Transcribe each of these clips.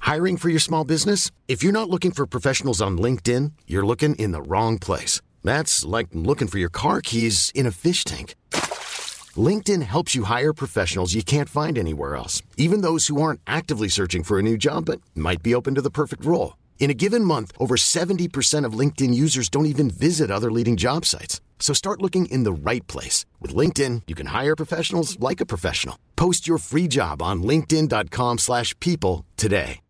Hiring for your small business? If you're not looking for professionals on LinkedIn, you're looking in the wrong place. That's like looking for your car keys in a fish tank. LinkedIn helps you hire professionals you can't find anywhere else, even those who aren't actively searching for a new job but might be open to the perfect role. In a given month, over 70% of LinkedIn users don't even visit other leading job sites. So start looking in the right place. With LinkedIn, you can hire professionals like a professional. Post your free job on linkedin.com/people today.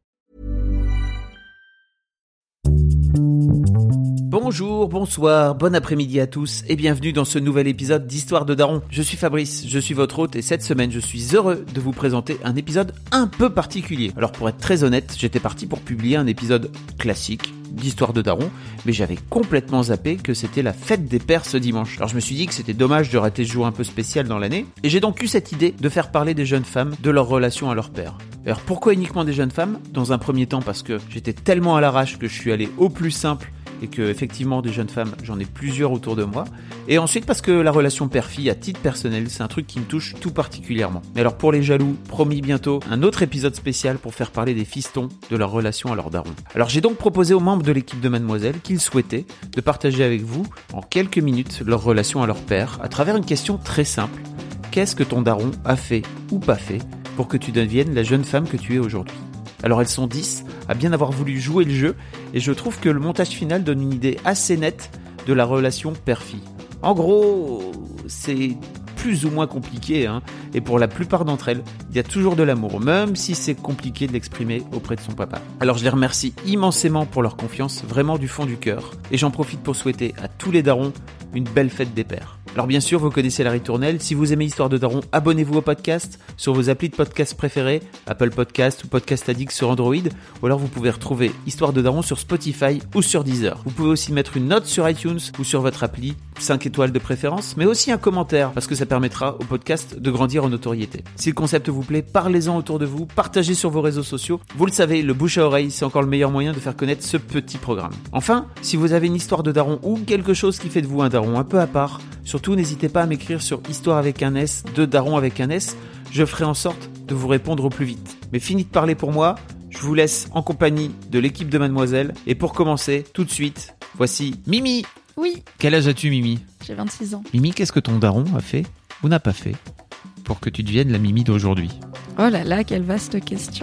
Bonjour, bonsoir, bon après-midi à tous et bienvenue dans ce nouvel épisode d'Histoire de Daron. Je suis Fabrice, je suis votre hôte et cette semaine je suis heureux de vous présenter un épisode un peu particulier. Alors pour être très honnête, j'étais parti pour publier un épisode classique d'Histoire de Daron, mais j'avais complètement zappé que c'était la fête des pères ce dimanche. Alors je me suis dit que c'était dommage de rater ce jour un peu spécial dans l'année, et j'ai donc eu cette idée de faire parler des jeunes femmes de leur relation à leur père. Alors pourquoi uniquement des jeunes femmes ? Dans un premier temps parce que j'étais tellement à l'arrache que je suis allé au plus simple, et que effectivement des jeunes femmes, j'en ai plusieurs autour de moi. Et ensuite parce que la relation père-fille à titre personnel, c'est un truc qui me touche tout particulièrement. Mais alors pour les jaloux, promis bientôt, un autre épisode spécial pour faire parler des fistons de leur relation à leur daron. Alors j'ai donc proposé aux membres de l'équipe de Mademoiselle qu'ils souhaitaient de partager avec vous en quelques minutes leur relation à leur père à travers une question très simple. Qu'est-ce que ton daron a fait ou pas fait pour que tu deviennes la jeune femme que tu es aujourd'hui ? Alors elles sont 10 à bien avoir voulu jouer le jeu et je trouve que le montage final donne une idée assez nette de la relation père-fille. En gros, c'est plus ou moins compliqué, et pour la plupart d'entre elles, il y a toujours de l'amour, même si c'est compliqué de l'exprimer auprès de son papa. Alors je les remercie immensément pour leur confiance, vraiment du fond du cœur, et j'en profite pour souhaiter à tous les darons une belle fête des pères. Alors bien sûr, vous connaissez la ritournelle, si vous aimez Histoire de Daron, abonnez-vous au podcast sur vos applis de podcast préférés, Apple Podcast ou Podcast Addict sur Android, ou alors vous pouvez retrouver Histoire de Daron sur Spotify ou sur Deezer. Vous pouvez aussi mettre une note sur iTunes ou sur votre appli, 5 étoiles de préférence, mais aussi un commentaire, parce que ça permettra au podcast de grandir en notoriété. Si le concept vous plaît, parlez-en autour de vous, partagez sur vos réseaux sociaux. Vous le savez, le bouche à oreille, c'est encore le meilleur moyen de faire connaître ce petit programme. Enfin, si vous avez une histoire de daron ou quelque chose qui fait de vous un daron un peu à part, surtout n'hésitez pas à m'écrire sur histoire avec un S, de daron avec un S, je ferai en sorte de vous répondre au plus vite. Mais fini de parler pour moi, je vous laisse en compagnie de l'équipe de Mademoiselle, et pour commencer, tout de suite, voici Mimi. Oui. Quel âge as-tu, Mimi ? J'ai 26 ans. Mimi, qu'est-ce que ton daron a fait ou n'a pas fait pour que tu deviennes la Mimi d'aujourd'hui ? Oh là là, quelle vaste question.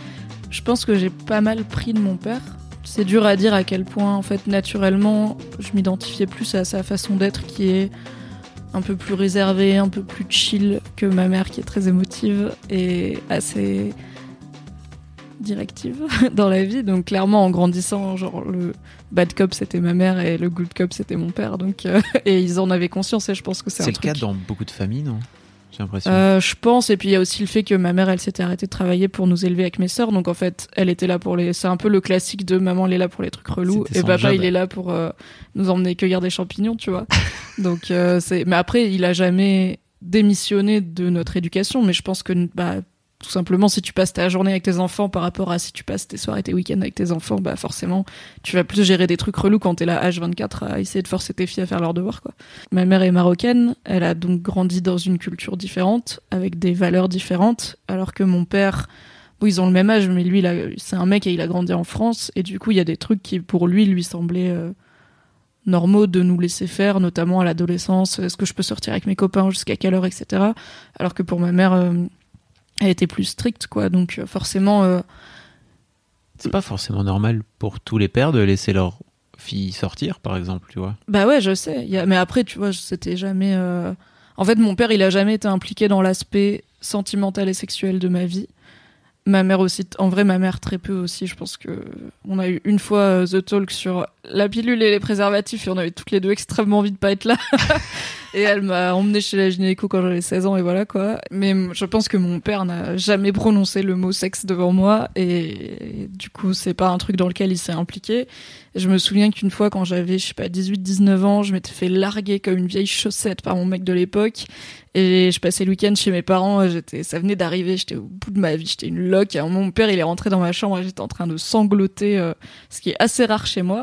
Je pense que j'ai pas mal pris de mon père. C'est dur à dire à quel point, en fait, naturellement, je m'identifiais plus à sa façon d'être qui est un peu plus réservée, un peu plus chill que ma mère qui est très émotive et assez directive dans la vie. Donc clairement, en grandissant, genre le bad cop c'était ma mère et le good cop c'était mon père. Donc et ils en avaient conscience et je pense que c'est un truc. C'est le cas dans beaucoup de familles, non ? J'ai l'impression. Je pense, et puis il y a aussi le fait que ma mère elle s'était arrêtée de travailler pour nous élever avec mes sœurs, donc en fait elle était là pour les. C'est un peu le classique de maman elle est là pour les trucs relous et papa il est là pour nous emmener cueillir des champignons, tu vois. Donc c'est. Mais après il a jamais démissionné de notre éducation, mais je pense que tout simplement, si tu passes ta journée avec tes enfants par rapport à si tu passes tes soirées, tes week-ends avec tes enfants, forcément, tu vas plus gérer des trucs relous quand t'es là H24 à essayer de forcer tes filles à faire leurs devoirs, quoi. Ma mère est marocaine, elle a donc grandi dans une culture différente, avec des valeurs différentes, alors que mon père, bon, ils ont le même âge, mais lui, c'est un mec et il a grandi en France, et du coup, il y a des trucs qui, pour lui semblaient normaux de nous laisser faire, notamment à l'adolescence, est-ce que je peux sortir avec mes copains, jusqu'à quelle heure, etc. Alors que pour ma mère... elle était plus stricte, quoi. Donc forcément... C'est pas forcément normal pour tous les pères de laisser leur fille sortir, par exemple, tu vois. Bah ouais, je sais. Mais après, tu vois, c'était jamais... En fait, mon père, il a jamais été impliqué dans l'aspect sentimental et sexuel de ma vie. Ma mère aussi, en vrai, ma mère très peu aussi. Je pense que on a eu une fois The Talk sur la pilule et les préservatifs et on avait toutes les deux extrêmement envie de pas être là. Et elle m'a emmenée chez la gynéco quand j'avais 16 ans et voilà quoi. Mais je pense que mon père n'a jamais prononcé le mot sexe devant moi et du coup c'est pas un truc dans lequel il s'est impliqué. Et je me souviens qu'une fois quand j'avais, 18-19 ans, je m'étais fait larguer comme une vieille chaussette par mon mec de l'époque. Et je passais le week-end chez mes parents, ça venait d'arriver, j'étais au bout de ma vie, j'étais une loque. Et mon père, il est rentré dans ma chambre et j'étais en train de sangloter, ce qui est assez rare chez moi.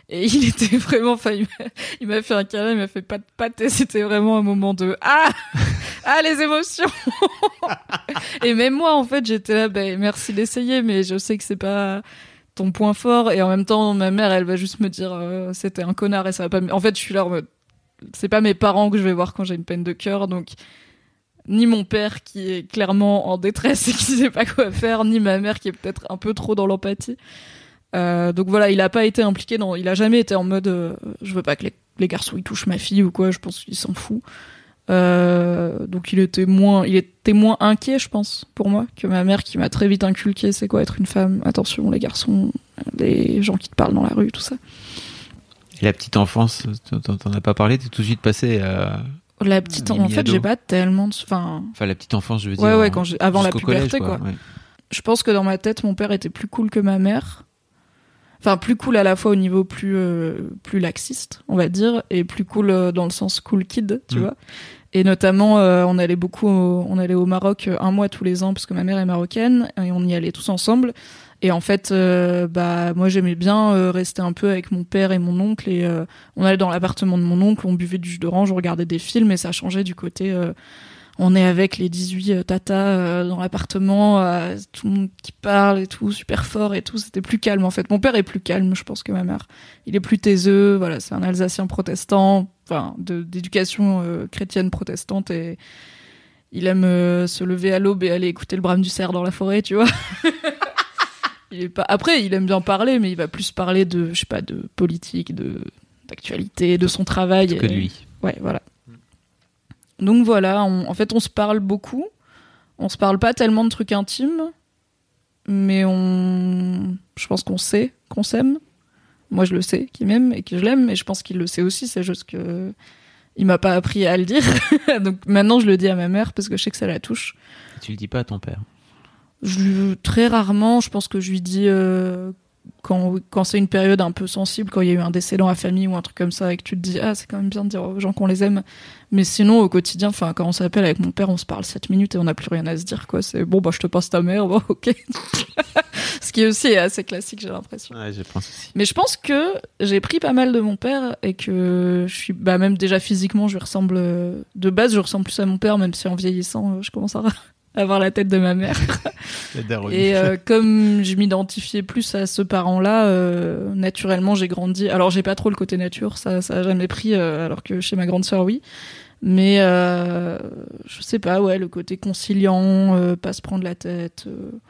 Et il était vraiment, il m'a fait un câlin, il m'a fait pas de patte, et c'était vraiment un moment de les émotions. Et même moi, en fait, j'étais là, merci d'essayer, mais je sais que c'est pas ton point fort. Et en même temps, ma mère, elle va juste me dire, c'était un connard et ça va pas. En fait, je suis là en mode, c'est pas mes parents que je vais voir quand j'ai une peine de cœur, donc ni mon père qui est clairement en détresse et qui sait pas quoi faire, ni ma mère qui est peut-être un peu trop dans l'empathie. Donc voilà, il a pas été impliqué il a jamais été en mode je veux pas que les garçons ils touchent ma fille ou quoi, je pense qu'il s'en fout. Donc il était moins inquiet, je pense, pour moi, que ma mère qui m'a très vite inculqué c'est quoi être une femme, attention les garçons, les gens qui te parlent dans la rue, tout ça. Et la petite enfance, t'en as pas parlé, t'es tout de suite passé à... La petite, en fait, j'ai pas tellement de... Enfin, la petite enfance, je veux dire. Ouais, avant la puberté, collège, quoi. Ouais. Je pense que dans ma tête, mon père était plus cool que ma mère. Enfin, plus cool à la fois au niveau plus laxiste, on va dire, et plus cool dans le sens cool kid, tu vois. Et notamment, on allait au Maroc 1 mois tous les ans, parce que ma mère est marocaine, et on y allait tous ensemble. Et en fait, moi j'aimais bien rester un peu avec mon père et mon oncle, et on allait dans l'appartement de mon oncle, on buvait du jus d'orange, on regardait des films, et ça changeait du côté on est avec les 18 tatas dans l'appartement, tout le monde qui parle et tout, super fort et tout, c'était plus calme en fait. Mon père est plus calme, je pense, que ma mère. Il est plus taiseux, voilà, c'est un Alsacien protestant, enfin d'éducation chrétienne protestante, et il aime se lever à l'aube et aller écouter le brame du cerf dans la forêt, tu vois. Après, il aime bien parler, mais il va plus parler de, je sais pas, de politique, d'actualité, de son travail. Que lui. Ouais, voilà. Donc voilà, en fait, on se parle beaucoup. On se parle pas tellement de trucs intimes, mais je pense qu'on sait qu'on s'aime. Moi, je le sais qu'il m'aime et que je l'aime, et je pense qu'il le sait aussi. C'est juste que il m'a pas appris à le dire. Donc maintenant, je le dis à ma mère parce que je sais que ça la touche. Et tu le dis pas à ton père? Très rarement, je pense que je lui dis quand c'est une période un peu sensible, quand il y a eu un décès dans la famille ou un truc comme ça, et que tu te dis c'est quand même bien de dire aux gens qu'on les aime. Mais sinon, au quotidien, quand on s'appelle avec mon père, on se parle 7 minutes et on n'a plus rien à se dire, quoi. C'est bon, je te passe ta mère, bon, ok. Ce qui aussi est assez classique, j'ai l'impression. Ouais, je pense aussi. Mais je pense que j'ai pris pas mal de mon père, et que je suis, même déjà physiquement, de base, je ressemble plus à mon père, même si en vieillissant, je commence à avoir la tête de ma mère. Et comme je m'identifiais plus à ce parent-là, naturellement j'ai grandi. Alors j'ai pas trop le côté nature, ça a jamais pris, alors que chez ma grande sœur oui. Mais je sais pas, le côté conciliant, pas se prendre la tête,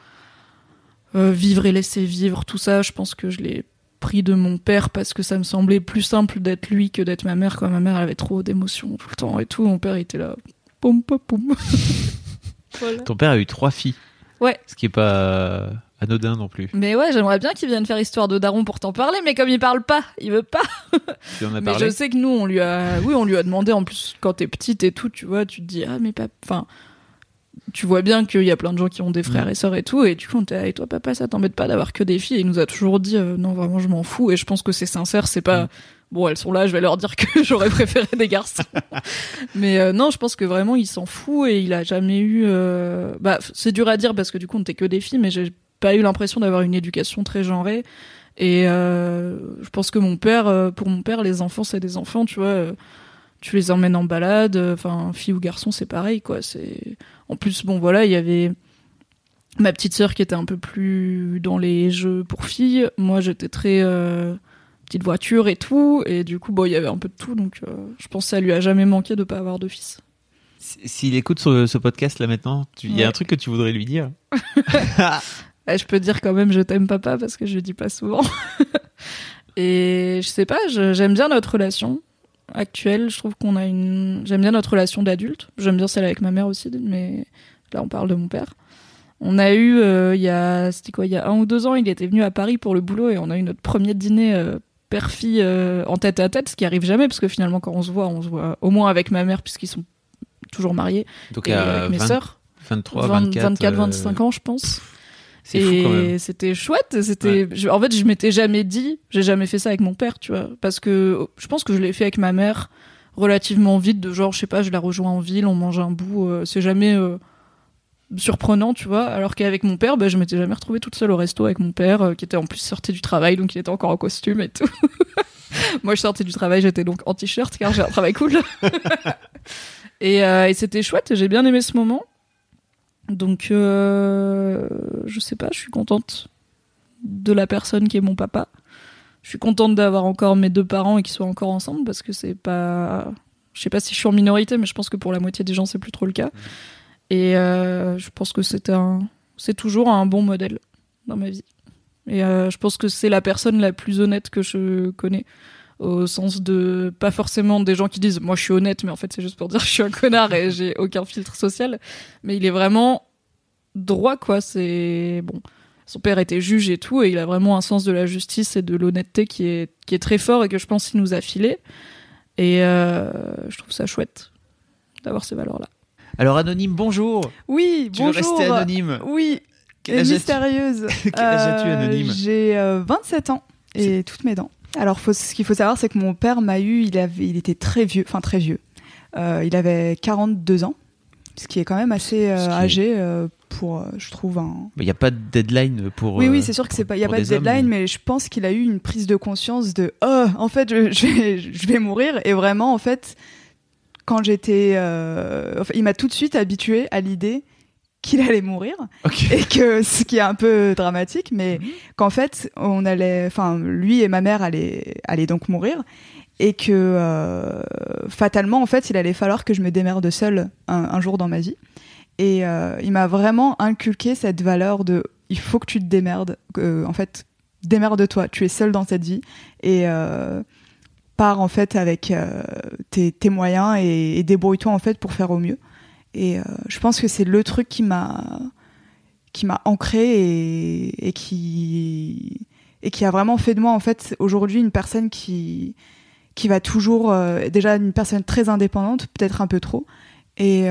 vivre et laisser vivre, tout ça, je pense que je l'ai pris de mon père parce que ça me semblait plus simple d'être lui que d'être ma mère. Quand ma mère elle avait trop d'émotions tout le temps et tout, mon père il était là, poum poum poum. Voilà. Ton père a eu 3 filles. Ouais. Ce qui est pas anodin non plus. Mais ouais, j'aimerais bien qu'il vienne faire Histoire de Daron pour t'en parler, mais comme il parle pas, il veut pas. Tu en as mais parlé? Je sais que nous, on lui a demandé, en plus, quand t'es petite et tout, tu vois, tu te dis, mais pas, enfin, tu vois bien qu'il y a plein de gens qui ont des frères et sœurs et tout, et du coup, on t'es, et toi, papa, ça t'embête pas d'avoir que des filles? Et il nous a toujours dit, non, vraiment, je m'en fous, et je pense que c'est sincère, c'est pas, bon, elles sont là, je vais leur dire que j'aurais préféré des garçons. Mais non, je pense que vraiment, il s'en fout, et il a jamais eu... c'est dur à dire, parce que du coup, on n'était que des filles, mais j'ai pas eu l'impression d'avoir une éducation très genrée. Et je pense que pour mon père, les enfants, c'est des enfants, tu vois. Tu les emmènes en balade, enfin, fille ou garçon, c'est pareil, quoi. En plus, bon, voilà, il y avait ma petite sœur qui était un peu plus dans les jeux pour filles. Moi, j'étais très... petite voiture et tout, et du coup il y avait un peu de tout, donc je pense que ça lui a jamais manqué de pas avoir de fils. S'il écoute ce podcast là maintenant, il y a un truc que tu voudrais lui dire? Je peux dire quand même je t'aime papa, parce que je le dis pas souvent. Et je sais pas, j'aime bien notre relation actuelle, je trouve j'aime bien notre relation d'adulte, j'aime bien celle avec ma mère aussi, mais là on parle de mon père. On a eu, il y a 1 ou 2 ans, il était venu à Paris pour le boulot, et on a eu notre premier dîner père-fille en tête à tête, ce qui arrive jamais, parce que finalement quand on se voit au moins avec ma mère, puisqu'ils sont toujours mariés. Donc et avec mes sœurs. 23, 24, 25 ans, je pense. C'est fou quand même. Et c'était chouette. En fait, je m'étais jamais dit, j'ai jamais fait ça avec mon père, tu vois, parce que je pense que je l'ai fait avec ma mère relativement vite, de genre, je sais pas, je la rejoins en ville, on mange un bout, c'est jamais surprenant, tu vois, alors qu'avec mon père, je m'étais jamais retrouvée toute seule au resto avec mon père, qui était en plus sorti du travail, donc il était encore en costume et tout. Moi, je sortais du travail, j'étais donc en t-shirt, car j'ai un travail cool. Et c'était chouette, j'ai bien aimé ce moment. Donc, je sais pas, je suis contente de la personne qui est mon papa. Je suis contente d'avoir encore mes 2 parents et qu'ils soient encore ensemble, parce que c'est pas... Je sais pas si je suis en minorité, mais je pense que pour la moitié des gens, c'est plus trop le cas. Et je pense que c'est toujours un bon modèle dans ma vie. Et je pense que c'est la personne la plus honnête que je connais, au sens de pas forcément des gens qui disent moi je suis honnête, mais en fait c'est juste pour dire je suis un connard et j'ai aucun filtre social. Mais il est vraiment droit, quoi. C'est bon. Son père était juge et tout, et il a vraiment un sens de la justice et de l'honnêteté qui est très fort et que je pense qu'il nous a filé. Et je trouve ça chouette d'avoir ces valeurs-là. Alors Anonyme, bonjour. Oui, tu bonjour. Tu veux rester anonyme? Oui, et mystérieuse. Quel âge as-tu, Anonyme? J'ai 27 ans et toutes mes dents. Alors ce qu'il faut savoir, c'est que mon père m'a eu, il était très vieux, enfin très vieux. Il avait 42 ans, ce qui est quand même assez âgé pour, je trouve, un... Il n'y a pas de deadline pour... Oui, c'est sûr qu'il n'y a pas de deadline, mais je pense qu'il a eu une prise de conscience de « Oh, en fait, je vais mourir ». Et vraiment, en fait, quand j'étais... il m'a tout de suite habituée à l'idée qu'il allait mourir. Okay. Et que, ce qui est un peu dramatique, mais qu'en fait, lui et ma mère allaient donc mourir. Et que fatalement, en fait, il allait falloir que je me démerde seule un jour dans ma vie. Et il m'a vraiment inculqué cette valeur de il faut que tu te démerdes. En fait, démerde-toi. Tu es seule dans cette vie. Et pars en fait avec tes moyens et débrouille-toi en fait pour faire au mieux. Et je pense que c'est le truc qui m'a ancré et qui a vraiment fait de moi en fait aujourd'hui une personne qui va toujours déjà une personne très indépendante, peut-être un peu trop, et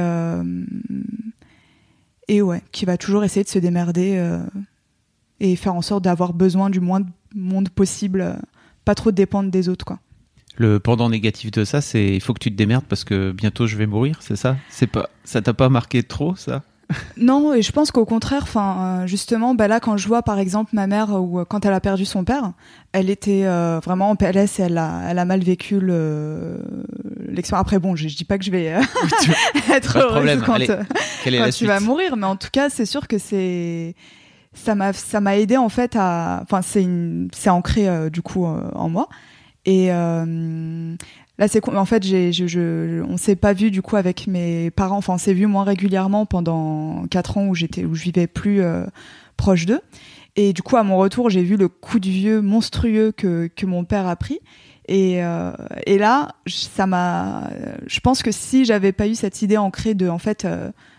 ouais, qui va toujours essayer de se démerder et faire en sorte d'avoir besoin du moins de monde possible, pas trop dépendre des autres, quoi. Le pendant négatif de ça, c'est il faut que tu te démerdes parce que bientôt je vais mourir, c'est ça? Ça t'a pas marqué trop, ça? Non, et je pense qu'au contraire, justement, là, quand je vois par exemple ma mère ou quand elle a perdu son père, elle était vraiment en PLS et elle a mal vécu l'expérience. Après, bon, je dis pas que je vais être heureuse quand tu vas mourir, mais en tout cas, c'est sûr que ça m'a aidé en fait c'est ancré du coup en moi. Et là, en fait, on s'est pas vu du coup avec mes parents. Enfin, on s'est vu moins régulièrement pendant 4 ans où je vivais plus proche d'eux. Et du coup, à mon retour, j'ai vu le coup de vieux monstrueux que mon père a pris. Et là, je pense que si j'avais pas eu cette idée ancrée de, en fait,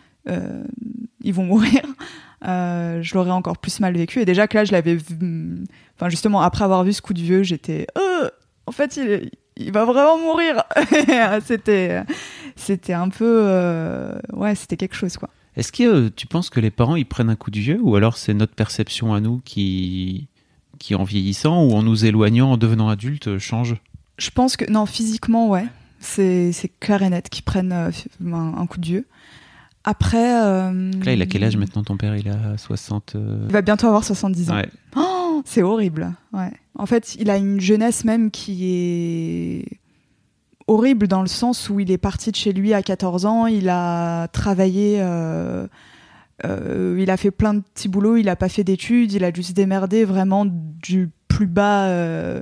ils vont mourir, je l'aurais encore plus mal vécu. Et déjà que là, je l'avais vu. Enfin, justement, après avoir vu ce coup de vieux, j'étais. En fait, il va vraiment mourir. C'était un peu ouais, c'était quelque chose, quoi. Est-ce que tu penses que les parents ils prennent un coup du vieux, ou alors c'est notre perception à nous qui en vieillissant ou en nous éloignant, en devenant adulte, change? Je pense que non, physiquement, ouais, c'est clair et net qu'ils prennent un coup de vieux. Après là, il a quel âge maintenant, ton père? Il a 60 Il va bientôt avoir 70 ans. Ouais. Oh, c'est horrible. Ouais. En fait, il a une jeunesse même qui est horrible dans le sens où il est parti de chez lui à 14 ans, il a travaillé, il a fait plein de petits boulots, il a pas fait d'études, il a dû se démerder vraiment du plus bas,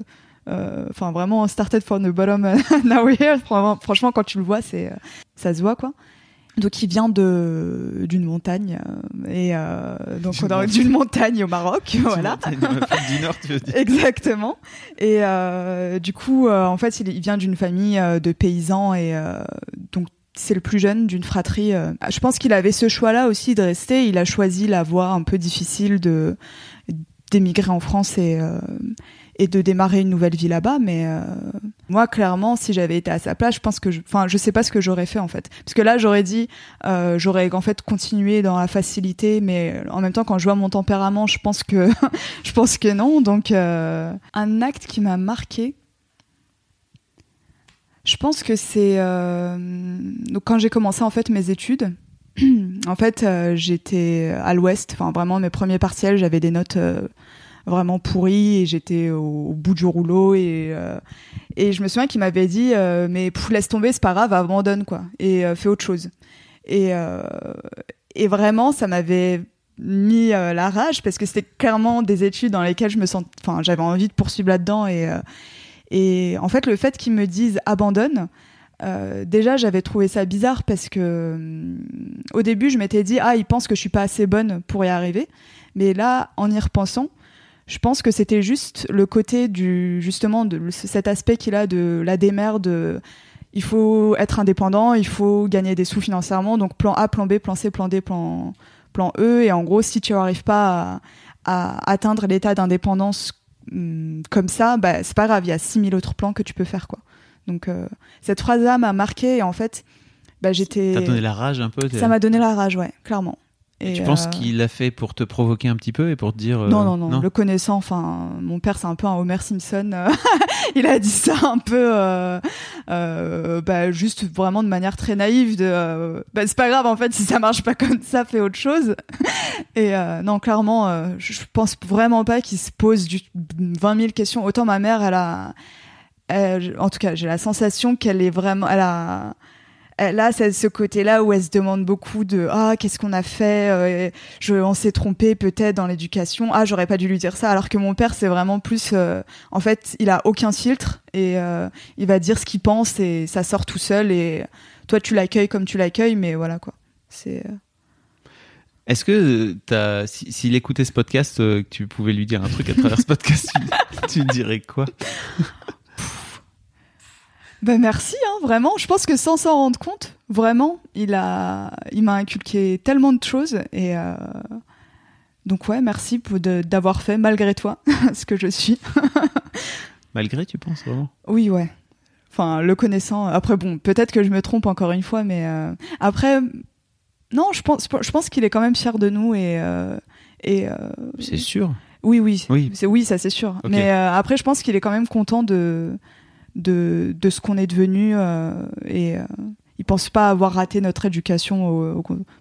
vraiment started from the bottom, now we're here. Franchement, quand tu le vois, ça se voit, quoi. Donc il vient d'une montagne d'une montagne au Maroc, voilà. Du Nord, tu veux dire. Exactement. Et du coup, en fait, il vient d'une famille de paysans et donc c'est le plus jeune d'une fratrie. Je pense qu'il avait ce choix-là aussi de rester. Il a choisi la voie un peu difficile d'émigrer en France et de démarrer une nouvelle vie là-bas, mais moi clairement si j'avais été à sa place, je pense que je sais pas ce que j'aurais fait en fait, parce que là j'aurais dit j'aurais en fait continué dans la facilité, mais en même temps quand je vois mon tempérament, je pense que non. Donc un acte qui m'a marqué, je pense que c'est donc quand j'ai commencé en fait mes études, En fait, j'étais à l'ouest. Enfin, vraiment, mes premiers partiels, j'avais des notes vraiment pourries et j'étais au bout du rouleau. Et je me souviens qu'il m'avait dit mais laisse tomber, c'est pas grave, abandonne quoi, et fais autre chose. Et vraiment, ça m'avait mis la rage parce que c'était clairement des études dans lesquelles j'avais envie de poursuivre là-dedans. Et en fait, le fait qu'ils me disent abandonne, déjà j'avais trouvé ça bizarre parce que au début je m'étais dit ils pensent que je suis pas assez bonne pour y arriver, mais là en y repensant je pense que c'était juste le côté justement de cet aspect qu'il a de la démerde, il faut être indépendant, il faut gagner des sous financièrement, donc plan A, plan B, plan C, plan D, plan E, et en gros si tu n'arrives pas à atteindre l'état d'indépendance comme ça, c'est pas grave, il y a 6000 autres plans que tu peux faire quoi. Donc cette phrase-là m'a marquée et en fait, j'étais. T'as donné la rage un peu. Ça m'a donné la rage, ouais, clairement. Et tu penses qu'il l'a fait pour te provoquer un petit peu et pour te dire non. Le connaissant, enfin, mon père c'est un peu un Homer Simpson. Il a dit ça un peu, juste vraiment de manière très naïve. C'est pas grave en fait, si ça marche pas comme ça, fais autre chose. Et non, clairement, je pense vraiment pas qu'il se pose 20 000 questions. Autant ma mère, en tout cas, j'ai la sensation qu'elle est vraiment, elle a ce côté-là où elle se demande beaucoup de qu'est-ce qu'on a fait, on s'est trompé peut-être dans l'éducation, j'aurais pas dû lui dire ça, alors que mon père c'est vraiment plus en fait il a aucun filtre et il va dire ce qu'il pense et ça sort tout seul et toi tu l'accueilles comme tu l'accueilles, mais voilà quoi. Est-ce que s'il écoutait ce podcast, que tu pouvais lui dire un truc à travers ce podcast, tu dirais quoi? Merci, vraiment. Je pense que sans s'en rendre compte, vraiment, il m'a inculqué tellement de choses et donc ouais, merci d'avoir fait malgré toi ce que je suis. Malgré, tu penses vraiment? Oui, ouais. Enfin, le connaissant. Après, bon, peut-être que je me trompe encore une fois, mais après, non, je pense qu'il est quand même fier de nous et c'est sûr. Oui. Ça c'est sûr. Okay. Mais après, je pense qu'il est quand même content de ce qu'on est devenu et il pense pas avoir raté notre éducation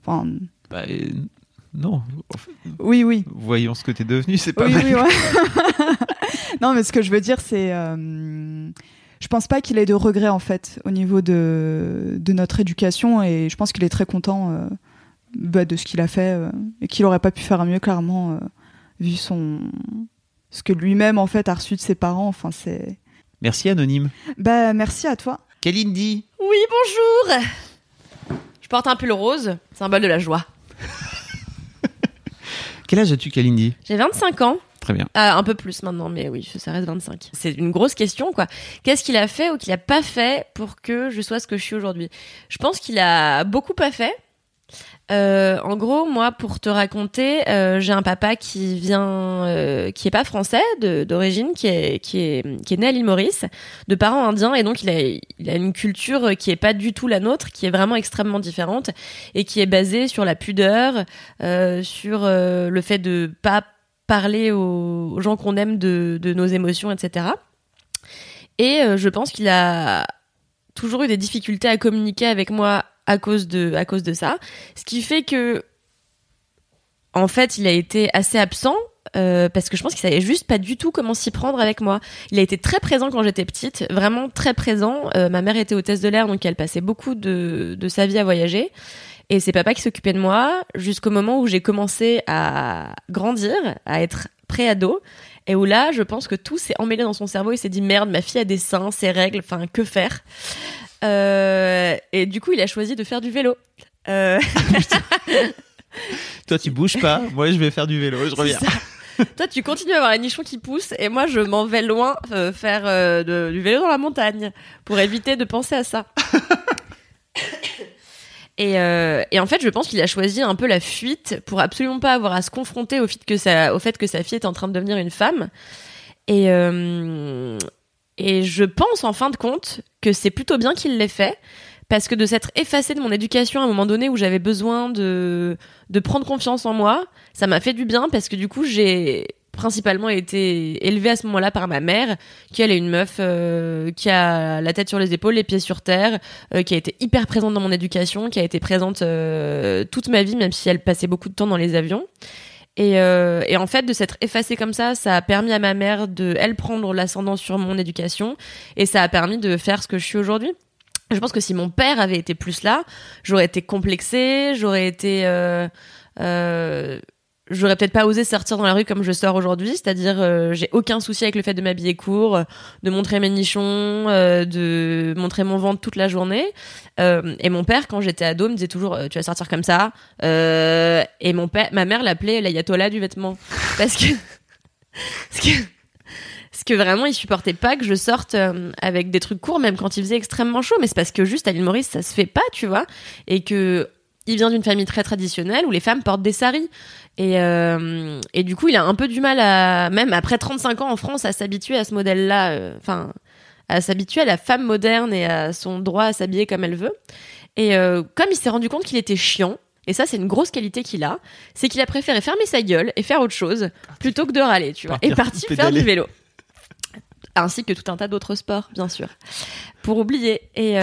non. Oui. Voyons ce que t'es devenu, c'est pas mal. Oui, ouais. Non, mais ce que je veux dire, c'est je pense pas qu'il ait de regrets en fait au niveau de notre éducation et je pense qu'il est très content de ce qu'il a fait et qu'il aurait pas pu faire mieux clairement vu ce que lui-même en fait a reçu de ses parents. Enfin, c'est. Merci Anonyme. Merci à toi. Kalindi. Oui, bonjour. Je porte un pull rose, symbole de la joie. Quel âge as-tu, Kalindi? J'ai 25 ans. Très bien. Un peu plus maintenant, mais oui, ça reste 25. C'est une grosse question, quoi. Qu'est-ce qu'il a fait ou qu'il a pas fait pour que je sois ce que je suis aujourd'hui? Je pense qu'il a beaucoup pas fait. En gros, moi, pour te raconter, j'ai un papa qui est pas français d'origine, qui est né à l'île Maurice, de parents indiens, et donc il a une culture qui est pas du tout la nôtre, qui est vraiment extrêmement différente et qui est basée sur la pudeur, sur le fait de pas parler aux gens qu'on aime de nos émotions, etc. Et je pense qu'il a toujours eu des difficultés à communiquer avec moi à cause de ça, ce qui fait que en fait il a été assez absent parce que je pense qu'il savait juste pas du tout comment s'y prendre avec moi. Il a été très présent quand j'étais petite, vraiment très présent. Ma mère était hôtesse de l'air, donc elle passait beaucoup de sa vie à voyager, et c'est papa qui s'occupait de moi jusqu'au moment où j'ai commencé à grandir, à être pré-ado, et où là je pense que tout s'est emmêlé dans son cerveau. Il s'est dit merde, ma fille a des seins, ses règles, enfin que faire. Et du coup il a choisi de faire du vélo. Toi tu bouges pas, moi je vais faire du vélo, je reviens. Toi tu continues à avoir les nichons qui poussent et moi je m'en vais loin faire du vélo dans la montagne pour éviter de penser à ça. Et en fait je pense qu'il a choisi un peu la fuite pour absolument pas avoir à se confronter au fait que sa fille est en train de devenir une femme. Et je pense en fin de compte que c'est plutôt bien qu'il l'ait fait, parce que de s'être effacé de mon éducation à un moment donné où j'avais besoin de prendre confiance en moi, ça m'a fait du bien, parce que du coup j'ai principalement été élevée à ce moment-là par ma mère, qui elle est une meuf qui a la tête sur les épaules, les pieds sur terre, qui a été hyper présente dans mon éducation, qui a été présente toute ma vie, même si elle passait beaucoup de temps dans les avions. Et en fait, de s'être effacée comme ça a permis à ma mère de, elle, prendre l'ascendant sur mon éducation, et ça a permis de faire ce que je suis aujourd'hui. Je pense que si mon père avait été plus là, j'aurais été complexée, j'aurais peut-être pas osé sortir dans la rue comme je sors aujourd'hui, c'est-à-dire j'ai aucun souci avec le fait de m'habiller court, de montrer mes nichons, de montrer mon ventre toute la journée. Et mon père, quand j'étais ado, me disait toujours tu vas sortir comme ça. Et ma mère l'appelait l'ayatollah du vêtement parce que vraiment il supportait pas que je sorte avec des trucs courts, même quand il faisait extrêmement chaud. Mais c'est parce que juste à l'île Maurice ça se fait pas, tu vois, et que il vient d'une famille très traditionnelle où les femmes portent des saris. Et du coup, il a un peu du mal même après 35 ans en France, à s'habituer à ce modèle-là, à s'habituer à la femme moderne et à son droit à s'habiller comme elle veut. Et comme il s'est rendu compte qu'il était chiant, et ça, c'est une grosse qualité qu'il a, c'est qu'il a préféré fermer sa gueule et faire autre chose plutôt que de râler, tu vois. Et parti faire du vélo. Ainsi que tout un tas d'autres sports, bien sûr. Pour oublier. Et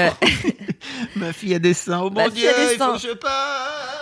ma fille a des seins, oh mon Dieu, il faut que je parte.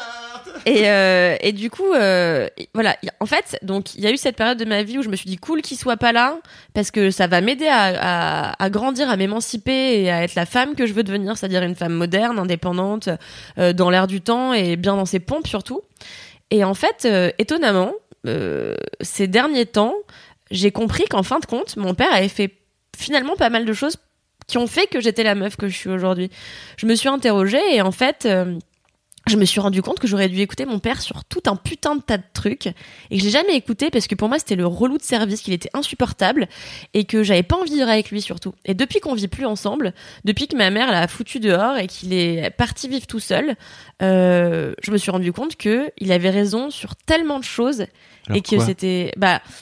Et du coup, voilà. En fait, donc il y a eu cette période de ma vie où je me suis dit cool qu'il soit pas là, parce que ça va m'aider à grandir, à m'émanciper et à être la femme que je veux devenir, c'est-à-dire une femme moderne, indépendante, dans l'air du temps et bien dans ses pompes surtout. Et en fait, étonnamment, ces derniers temps, j'ai compris qu'en fin de compte, mon père avait fait finalement pas mal de choses qui ont fait que j'étais la meuf que je suis aujourd'hui. Je me suis interrogée et en fait, je me suis rendu compte que j'aurais dû écouter mon père sur tout un putain de tas de trucs et que je l'ai jamais écouté parce que pour moi c'était le relou de service, qu'il était insupportable et que j'avais pas envie de vivre avec lui surtout. Et depuis qu'on vit plus ensemble, depuis que ma mère l'a foutu dehors et qu'il est parti vivre tout seul, je me suis rendu compte que il avait raison sur tellement de choses. Alors et que quoi c'était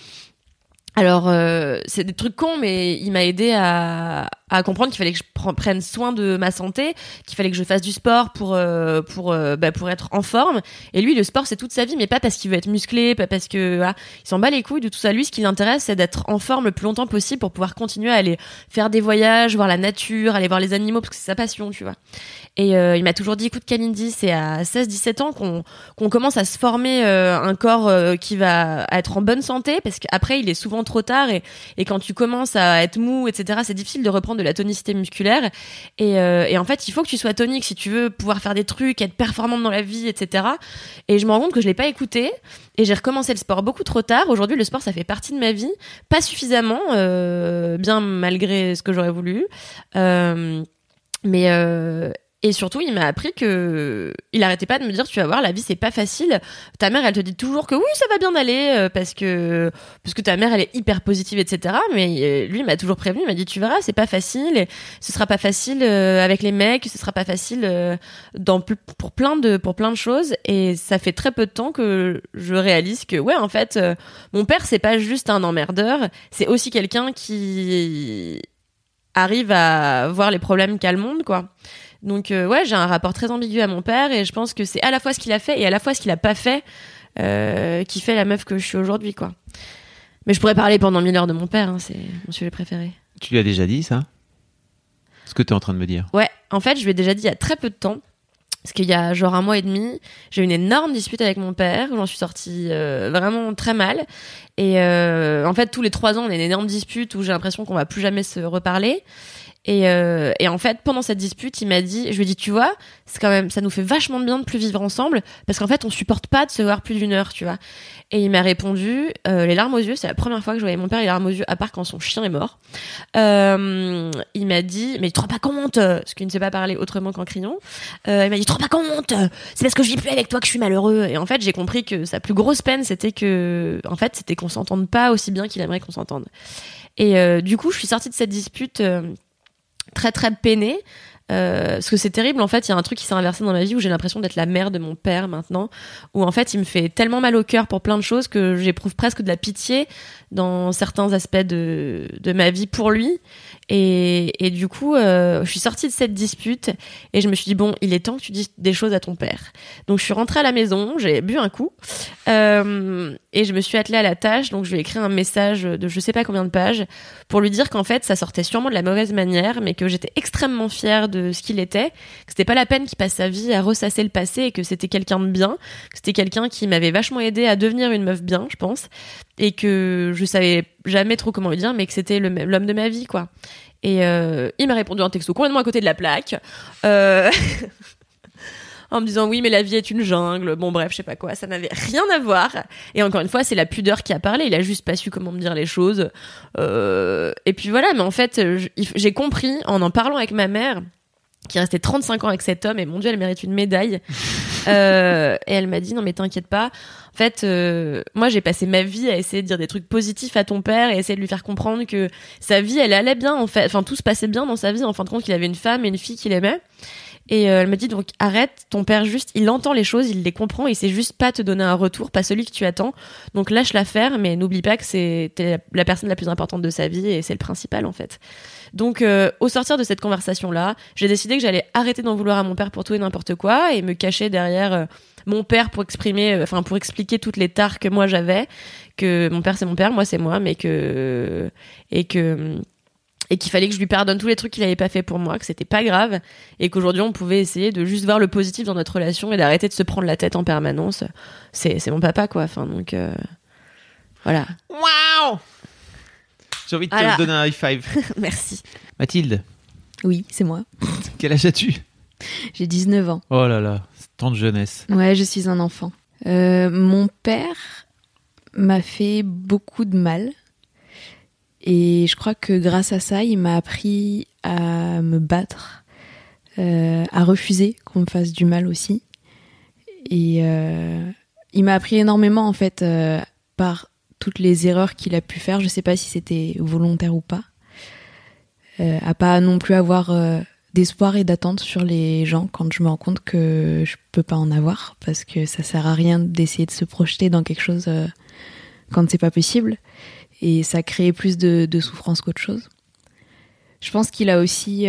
alors, c'est des trucs cons, mais il m'a aidé à comprendre qu'il fallait que je prenne soin de ma santé, qu'il fallait que je fasse du sport pour être en forme. Et lui, le sport, c'est toute sa vie, mais pas parce qu'il veut être musclé, pas parce que il s'en bat les couilles de tout ça. Lui, ce qui l'intéresse, c'est d'être en forme le plus longtemps possible pour pouvoir continuer à aller faire des voyages, voir la nature, aller voir les animaux, parce que c'est sa passion, tu vois. Et il m'a toujours dit, écoute Kalindi, c'est à 16-17 ans qu'on commence à se former un corps qui va être en bonne santé, parce qu'après il est souvent trop tard et quand tu commences à être mou, etc., c'est difficile de reprendre de la tonicité musculaire et en fait il faut que tu sois tonique si tu veux pouvoir faire des trucs, être performante dans la vie, etc. Et je me rends compte que je l'ai pas écouté et j'ai recommencé le sport beaucoup trop tard. Aujourd'hui le sport ça fait partie de ma vie, pas suffisamment, bien malgré ce que j'aurais voulu, et surtout, il m'a appris que il arrêtait pas de me dire, tu vas voir, la vie c'est pas facile. Ta mère, elle te dit toujours que oui, ça va bien aller parce que ta mère, elle est hyper positive, etc. Mais lui, il m'a toujours prévenu, il m'a dit, tu verras, c'est pas facile. Et ce sera pas facile avec les mecs, ce sera pas facile pour plein de choses. Et ça fait très peu de temps que je réalise que ouais, en fait, mon père, c'est pas juste un emmerdeur, c'est aussi quelqu'un qui arrive à voir les problèmes qu'a le monde, quoi. Donc ouais, j'ai un rapport très ambigu à mon père et je pense que c'est à la fois ce qu'il a fait et à la fois ce qu'il a pas fait qui fait la meuf que je suis aujourd'hui, quoi. Mais je pourrais parler pendant 1000 heures de mon père, hein, c'est mon sujet préféré. Tu lui as déjà dit ça ? Ce que tu es en train de me dire ? Ouais, en fait, je lui ai déjà dit il y a très peu de temps. Parce qu'il y a genre 1 mois et demi, j'ai eu une énorme dispute avec mon père où j'en suis sortie vraiment très mal. Et en fait, tous les 3 ans, on a une énorme dispute où j'ai l'impression qu'on va plus jamais se reparler. Et en fait, pendant cette dispute, il m'a dit, je lui ai dit, tu vois, c'est quand même, ça nous fait vachement de bien de plus vivre ensemble, parce qu'en fait, on supporte pas de se voir plus d'1 heure, tu vois. Et il m'a répondu, les larmes aux yeux, c'est la première fois que je voyais mon père les larmes aux yeux, à part quand son chien est mort. Il m'a dit, mais tu te rends pas compte, parce qu'il ne sait pas parler autrement qu'en criant. Il m'a dit, tu te rends pas compte, c'est parce que je vis plus avec toi que je suis malheureux. Et en fait, j'ai compris que sa plus grosse peine, c'était qu'on s'entende pas aussi bien qu'il aimerait qu'on s'entende. Et du coup, je suis sortie de cette dispute très très peinée Parce que c'est terrible, en fait, il y a un truc qui s'est inversé dans ma vie où j'ai l'impression d'être la mère de mon père maintenant, où en fait il me fait tellement mal au cœur pour plein de choses que j'éprouve presque de la pitié dans certains aspects de ma vie pour lui. Et du coup, je suis sortie de cette dispute et je me suis dit, bon, il est temps que tu dises des choses à ton père. Donc je suis rentrée à la maison, j'ai bu un coup et je me suis attelée à la tâche. Donc je lui ai écrit un message de je sais pas combien de pages pour lui dire qu'en fait ça sortait sûrement de la mauvaise manière, mais que j'étais extrêmement fière de ce qu'il était, que c'était pas la peine qu'il passe sa vie à ressasser le passé et que c'était quelqu'un de bien, que c'était quelqu'un qui m'avait vachement aidée à devenir une meuf bien, je pense, et que je savais jamais trop comment lui dire, mais que c'était l'homme de ma vie, quoi. Et il m'a répondu un texto complètement à côté de la plaque, en me disant oui, mais la vie est une jungle. Bon, bref, je sais pas quoi, ça n'avait rien à voir. Et encore une fois, c'est la pudeur qui a parlé. Il a juste pas su comment me dire les choses. Et puis voilà, mais en fait, j'ai compris en parlant avec ma mère, qui restait 35 ans avec cet homme, et mon Dieu, elle mérite une médaille. Et elle m'a dit non mais t'inquiète pas, en fait moi j'ai passé ma vie à essayer de dire des trucs positifs à ton père et essayer de lui faire comprendre que sa vie elle allait bien, en fait, enfin tout se passait bien dans sa vie, en fin de compte qu'il avait une femme et une fille qu'il aimait. Et elle me dit donc arrête, ton père juste il entend les choses, il les comprend, il sait juste pas te donner un retour, pas celui que tu attends, donc lâche l'affaire, mais n'oublie pas que t'es la personne la plus importante de sa vie et c'est le principal en fait. Donc au sortir de cette conversation là, j'ai décidé que j'allais arrêter d'en vouloir à mon père pour tout et n'importe quoi et me cacher derrière mon père pour expliquer toutes les tares que moi j'avais, que mon père c'est mon père, moi c'est moi, mais et qu'il fallait que je lui pardonne tous les trucs qu'il avait pas fait pour moi, que c'était pas grave, et qu'aujourd'hui on pouvait essayer de juste voir le positif dans notre relation et d'arrêter de se prendre la tête en permanence. C'est mon papa, quoi. Enfin, donc voilà. Waouh! J'ai envie de te donner un high five. Merci. Mathilde. Oui, c'est moi. Quel âge as-tu? J'ai 19 ans. Oh là là, c'est tant de jeunesse. Ouais, je suis un enfant. Mon père m'a fait beaucoup de mal. Et je crois que grâce à ça, il m'a appris à me battre, à refuser qu'on me fasse du mal aussi. Et il m'a appris énormément, en fait, par toutes les erreurs qu'il a pu faire. Je sais pas si c'était volontaire ou pas. À pas non plus avoir d'espoir et d'attente sur les gens quand je me rends compte que je peux pas en avoir, parce que ça sert à rien d'essayer de se projeter dans quelque chose quand c'est pas possible. Et ça crée plus de souffrance qu'autre chose. Je pense qu'il a aussi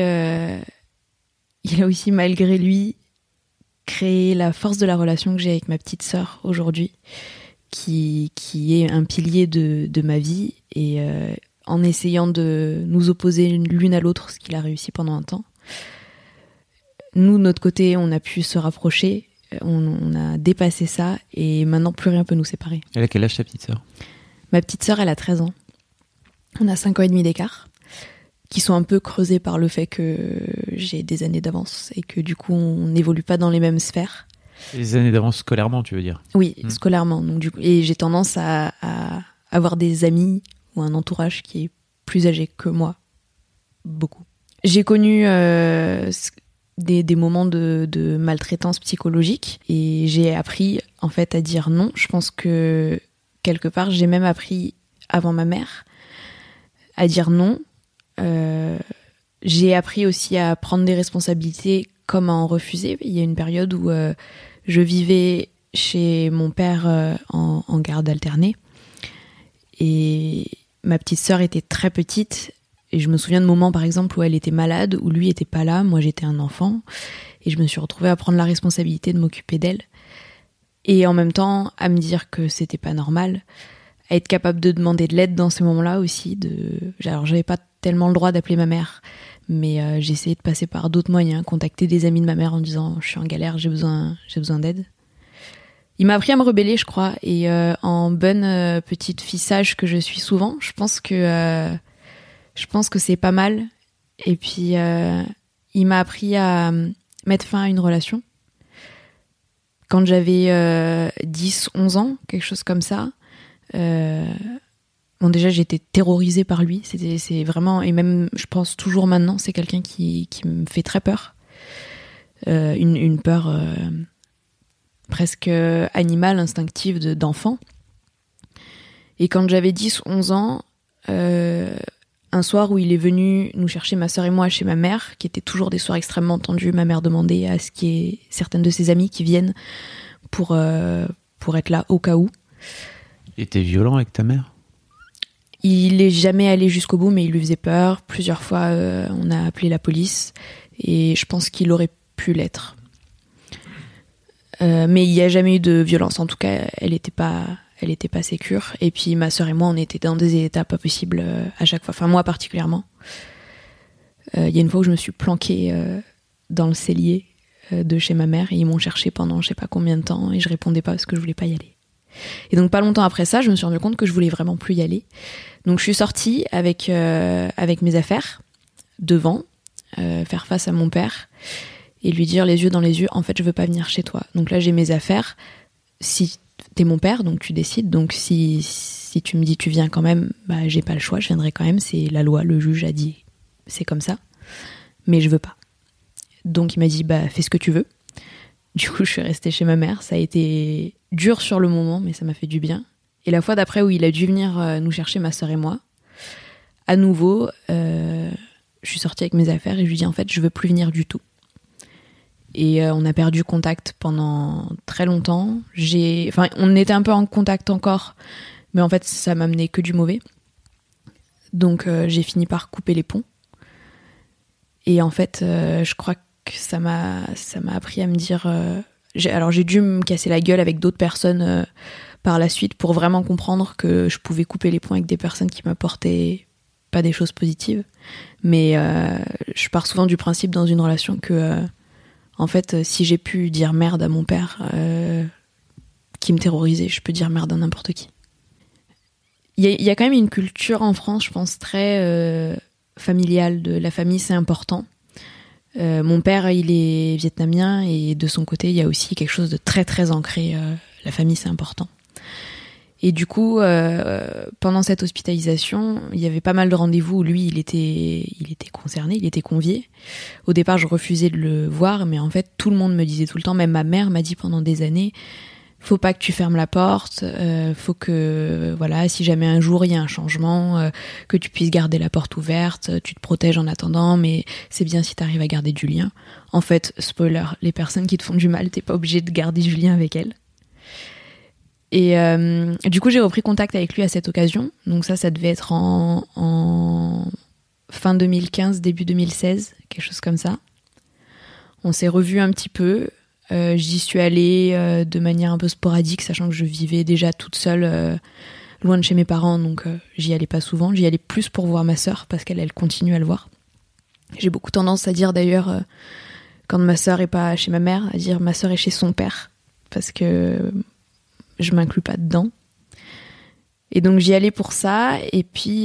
malgré lui créé la force de la relation que j'ai avec ma petite sœur aujourd'hui, qui est un pilier de ma vie, et en essayant de nous opposer l'une à l'autre, ce qu'il a réussi pendant un temps. Nous, de notre côté, on a pu se rapprocher, on a dépassé ça, et maintenant plus rien peut nous séparer. Elle a quel âge ta petite sœur? Ma petite sœur, elle a 13 ans. On a 5 ans et demi d'écart, qui sont un peu creusés par le fait que j'ai des années d'avance et que du coup, on n'évolue pas dans les mêmes sphères. Des années d'avance scolairement, tu veux dire? Oui, scolairement. Donc, du coup, et j'ai tendance à avoir des amis ou un entourage qui est plus âgé que moi. Beaucoup. J'ai connu des moments de maltraitance psychologique et j'ai appris en fait à dire non. Je pense que quelque part, j'ai même appris avant ma mère à dire non. J'ai appris aussi à prendre des responsabilités comme à en refuser. Il y a une période où je vivais chez mon père en garde alternée et ma petite sœur était très petite et je me souviens de moments par exemple où elle était malade, où lui était pas là, moi j'étais un enfant et je me suis retrouvée à prendre la responsabilité de m'occuper d'elle. Et en même temps, à me dire que c'était pas normal, à être capable de demander de l'aide dans ces moments-là aussi. Alors, j'avais pas tellement le droit d'appeler ma mère, mais j'ai essayé de passer par d'autres moyens, contacter des amis de ma mère en disant « je suis en galère, j'ai besoin d'aide ». Il m'a appris à me rebeller, je crois, et en bonne petite fille sage que je suis souvent, je pense que c'est pas mal. Et puis, il m'a appris à mettre fin à une relation. Quand j'avais 10-11 ans, quelque chose comme ça, bon déjà j'étais terrorisée par lui, c'est vraiment, et même je pense toujours maintenant, c'est quelqu'un qui me fait très peur, une peur presque animale, instinctive d'enfant. Et quand j'avais 10-11 ans, un soir où il est venu nous chercher, ma sœur et moi, chez ma mère, qui étaient toujours des soirs extrêmement tendus. Ma mère demandait à ce qu'il y ait certaines de ses amies qui viennent pour être là au cas où. Il était violent avec ta mère ? Il est jamais allé jusqu'au bout, mais il lui faisait peur. Plusieurs fois, on a appelé la police et je pense qu'il aurait pu l'être. Mais il n'y a jamais eu de violence. En tout cas, elle était pas sécure. Et puis ma sœur et moi, on était dans des états pas possibles à chaque fois. Enfin, moi particulièrement. Il y a une fois où je me suis planquée dans le cellier de chez ma mère et ils m'ont cherchée pendant je sais pas combien de temps et je répondais pas parce que je voulais pas y aller. Et donc pas longtemps après ça, je me suis rendu compte que je voulais vraiment plus y aller. Donc je suis sortie avec mes affaires devant, faire face à mon père et lui dire les yeux dans les yeux, en fait je veux pas venir chez toi. Donc là j'ai mes affaires, si t'es mon père donc tu décides, donc si tu me dis tu viens quand même, bah j'ai pas le choix, je viendrai quand même, c'est la loi, le juge a dit c'est comme ça, mais je veux pas. Donc il m'a dit bah fais ce que tu veux. Du coup je suis restée chez ma mère, ça a été dur sur le moment mais ça m'a fait du bien. Et la fois d'après où il a dû venir nous chercher, ma sœur et moi, à nouveau je suis sortie avec mes affaires et je lui dis en fait je veux plus venir du tout. Et on a perdu contact pendant très longtemps. On était un peu en contact encore, mais en fait ça m'a amené que du mauvais. Donc j'ai fini par couper les ponts. Et en fait je crois que ça m'a appris à me dire... j'ai dû me casser la gueule avec d'autres personnes par la suite pour vraiment comprendre que je pouvais couper les ponts avec des personnes qui m'apportaient pas des choses positives. Mais je pars souvent du principe dans une relation que... En fait, si j'ai pu dire merde à mon père qui me terrorisait, je peux dire merde à n'importe qui. Il y a quand même une culture en France, je pense, très familiale. De la famille, c'est important. Mon père, il est vietnamien et de son côté, il y a aussi quelque chose de très très ancré. La famille, c'est important. Et du coup, pendant cette hospitalisation, il y avait pas mal de rendez-vous où lui, il était concerné, il était convié. Au départ, je refusais de le voir, mais en fait, tout le monde me disait tout le temps, même ma mère m'a dit pendant des années, faut pas que tu fermes la porte, faut que, voilà, si jamais un jour il y a un changement, que tu puisses garder la porte ouverte, tu te protèges en attendant, mais c'est bien si t'arrives à garder du lien. En fait, spoiler, les personnes qui te font du mal, t'es pas obligé de garder du lien avec elles. Et du coup, j'ai repris contact avec lui à cette occasion. Donc ça devait être en fin 2015, début 2016, quelque chose comme ça. On s'est revus un petit peu. J'y suis allée de manière un peu sporadique, sachant que je vivais déjà toute seule, loin de chez mes parents. Donc j'y allais pas souvent. J'y allais plus pour voir ma sœur, parce qu'elle continue à le voir. J'ai beaucoup tendance à dire d'ailleurs, quand ma sœur est pas chez ma mère, à dire ma sœur est chez son père. Parce que... je m'inclus pas dedans. Et donc j'y allais pour ça. Et puis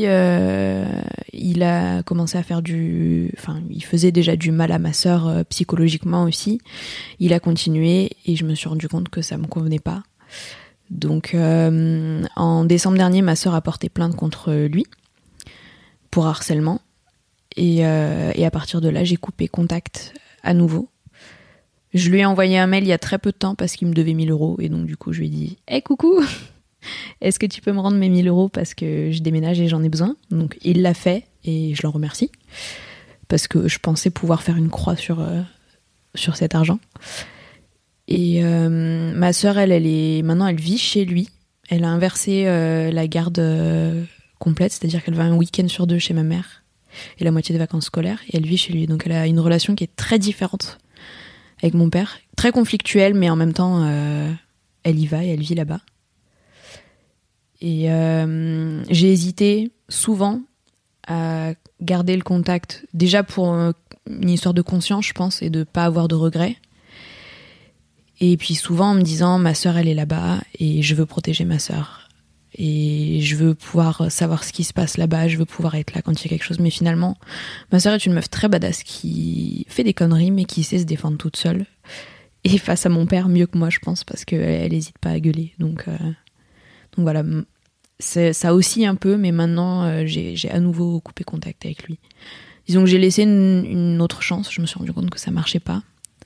il a commencé à faire il faisait déjà du mal à ma sœur psychologiquement aussi. Il a continué et je me suis rendu compte que ça me convenait pas. Donc en décembre dernier, ma sœur a porté plainte contre lui pour harcèlement. Et à partir de là, j'ai coupé contact à nouveau. Je lui ai envoyé un mail il y a très peu de temps parce qu'il me devait 1 000 euros. Et donc, du coup, je lui ai dit « Hey, coucou, est-ce que tu peux me rendre mes 1 000 euros parce que je déménage et j'en ai besoin ?» Donc, il l'a fait et je l'en remercie parce que je pensais pouvoir faire une croix sur cet argent. Et ma sœur, maintenant, elle vit chez lui. Elle a inversé la garde complète, c'est-à-dire qu'elle va un week-end sur 2 chez ma mère et la moitié des vacances scolaires. Et elle vit chez lui. Donc, elle a une relation qui est très différente avec mon père, très conflictuelle, mais en même temps, elle y va et elle vit là-bas. Et j'ai hésité souvent à garder le contact, déjà pour une histoire de conscience, je pense, et de pas avoir de regrets. Et puis souvent en me disant, ma sœur, elle est là-bas, et je veux protéger ma sœur. Et je veux pouvoir savoir ce qui se passe là-bas, je veux pouvoir être là quand il y a quelque chose. Mais finalement, ma sœur est une meuf très badass qui fait des conneries, mais qui sait se défendre toute seule. Et face à mon père, mieux que moi, je pense, parce qu'elle hésite pas à gueuler. Donc voilà, ça aussi un peu, mais maintenant, j'ai à nouveau coupé contact avec lui. Disons que j'ai laissé une autre chance, je me suis rendu compte que ça marchait pas.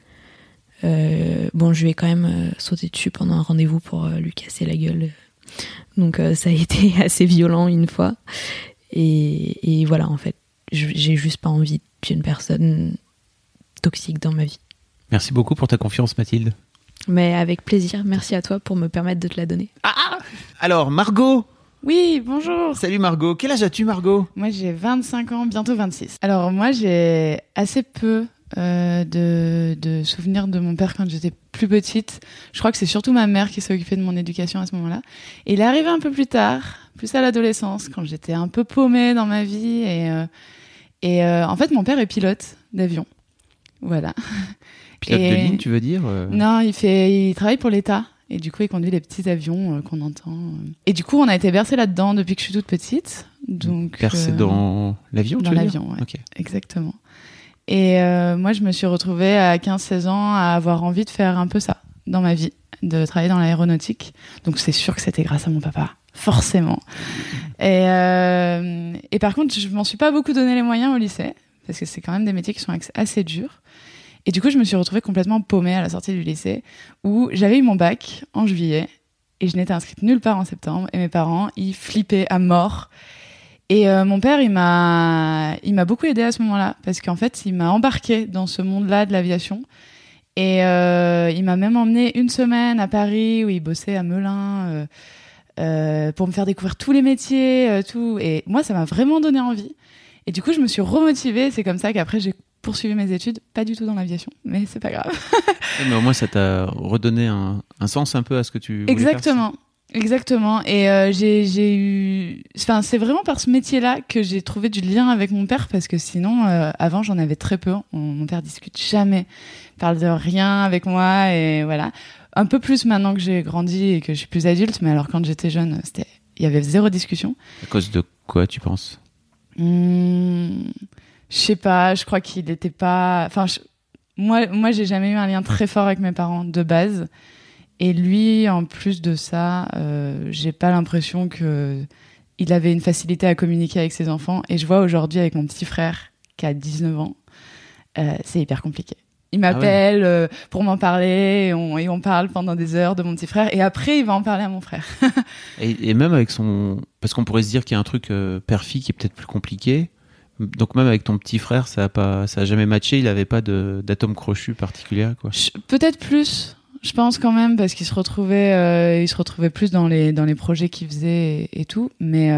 Je lui ai quand même sauté dessus pendant un rendez-vous pour lui casser la gueule. Donc ça a été assez violent une fois. Et voilà, en fait, j'ai juste pas envie d'une personne toxique dans ma vie. Merci beaucoup pour ta confiance, Mathilde. Mais avec plaisir, merci à toi pour me permettre de te la donner. Alors, Margot. Oui, bonjour. Salut Margot. Quel âge as-tu, Margot ? Moi, j'ai 25 ans, bientôt 26. Alors, moi, j'ai assez peu de souvenirs de mon père quand j'étais plus petite. Je crois que c'est surtout ma mère qui s'est occupée de mon éducation à ce moment-là. Et il est arrivé un peu plus tard, plus à l'adolescence, quand j'étais un peu paumée dans ma vie. Et en fait, mon père est pilote d'avion. Voilà. Pilote de ligne, tu veux dire ? Non, il travaille pour l'État. Et du coup, il conduit les petits avions qu'on entend. Et du coup, on a été bercés là-dedans depuis que je suis toute petite. Donc, bercés dans l'avion, dans tu veux l'avion, dire ? ouais. Okay. Exactement. Et moi, je me suis retrouvée à 15-16 ans à avoir envie de faire un peu ça dans ma vie, de travailler dans l'aéronautique. Donc, c'est sûr que c'était grâce à mon papa, forcément. Et par contre, je m'en suis pas beaucoup donné les moyens au lycée, parce que c'est quand même des métiers qui sont assez durs. Et du coup, je me suis retrouvée complètement paumée à la sortie du lycée, où j'avais eu mon bac en juillet, et je n'étais inscrite nulle part en septembre, et mes parents, ils flippaient à mort. Et mon père, il m'a beaucoup aidée à ce moment-là, parce qu'en fait, il m'a embarquée dans ce monde-là de l'aviation. Et il m'a même emmenée une semaine à Paris, où il bossait à Melun, pour me faire découvrir tous les métiers, tout. Et moi, ça m'a vraiment donné envie. Et du coup, je me suis remotivée. C'est comme ça qu'après, j'ai poursuivi mes études, pas du tout dans l'aviation, mais c'est pas grave. Mais au moins, ça t'a redonné un sens un peu à ce que tu voulais Exactement. faire. Exactement. Et j'ai eu... Enfin, c'est vraiment par ce métier-là que j'ai trouvé du lien avec mon père, parce que sinon, avant, j'en avais très peu. Mon père discute jamais, parle de rien avec moi, et voilà. Un peu plus maintenant que j'ai grandi et que je suis plus adulte, mais alors quand j'étais jeune, il y avait zéro discussion. À cause de quoi, tu penses ? Je sais pas, je crois qu'il était pas... Enfin, moi, j'ai jamais eu un lien très fort avec mes parents, de base. Et lui, en plus de ça, j'ai pas l'impression qu'il avait une facilité à communiquer avec ses enfants. Et je vois aujourd'hui avec mon petit frère, qui a 19 ans, c'est hyper compliqué. Il m'appelle pour m'en parler, et on parle pendant des heures de mon petit frère. Et après, il va en parler à mon frère. et même avec son... Parce qu'on pourrait se dire qu'il y a un truc père-fille qui est peut-être plus compliqué. Donc même avec ton petit frère, ça a jamais matché. Il avait pas d'atome crochu particulier, quoi. Peut-être plus. Je pense quand même, parce qu'il se retrouvait plus dans les projets qu'il faisait et tout, mais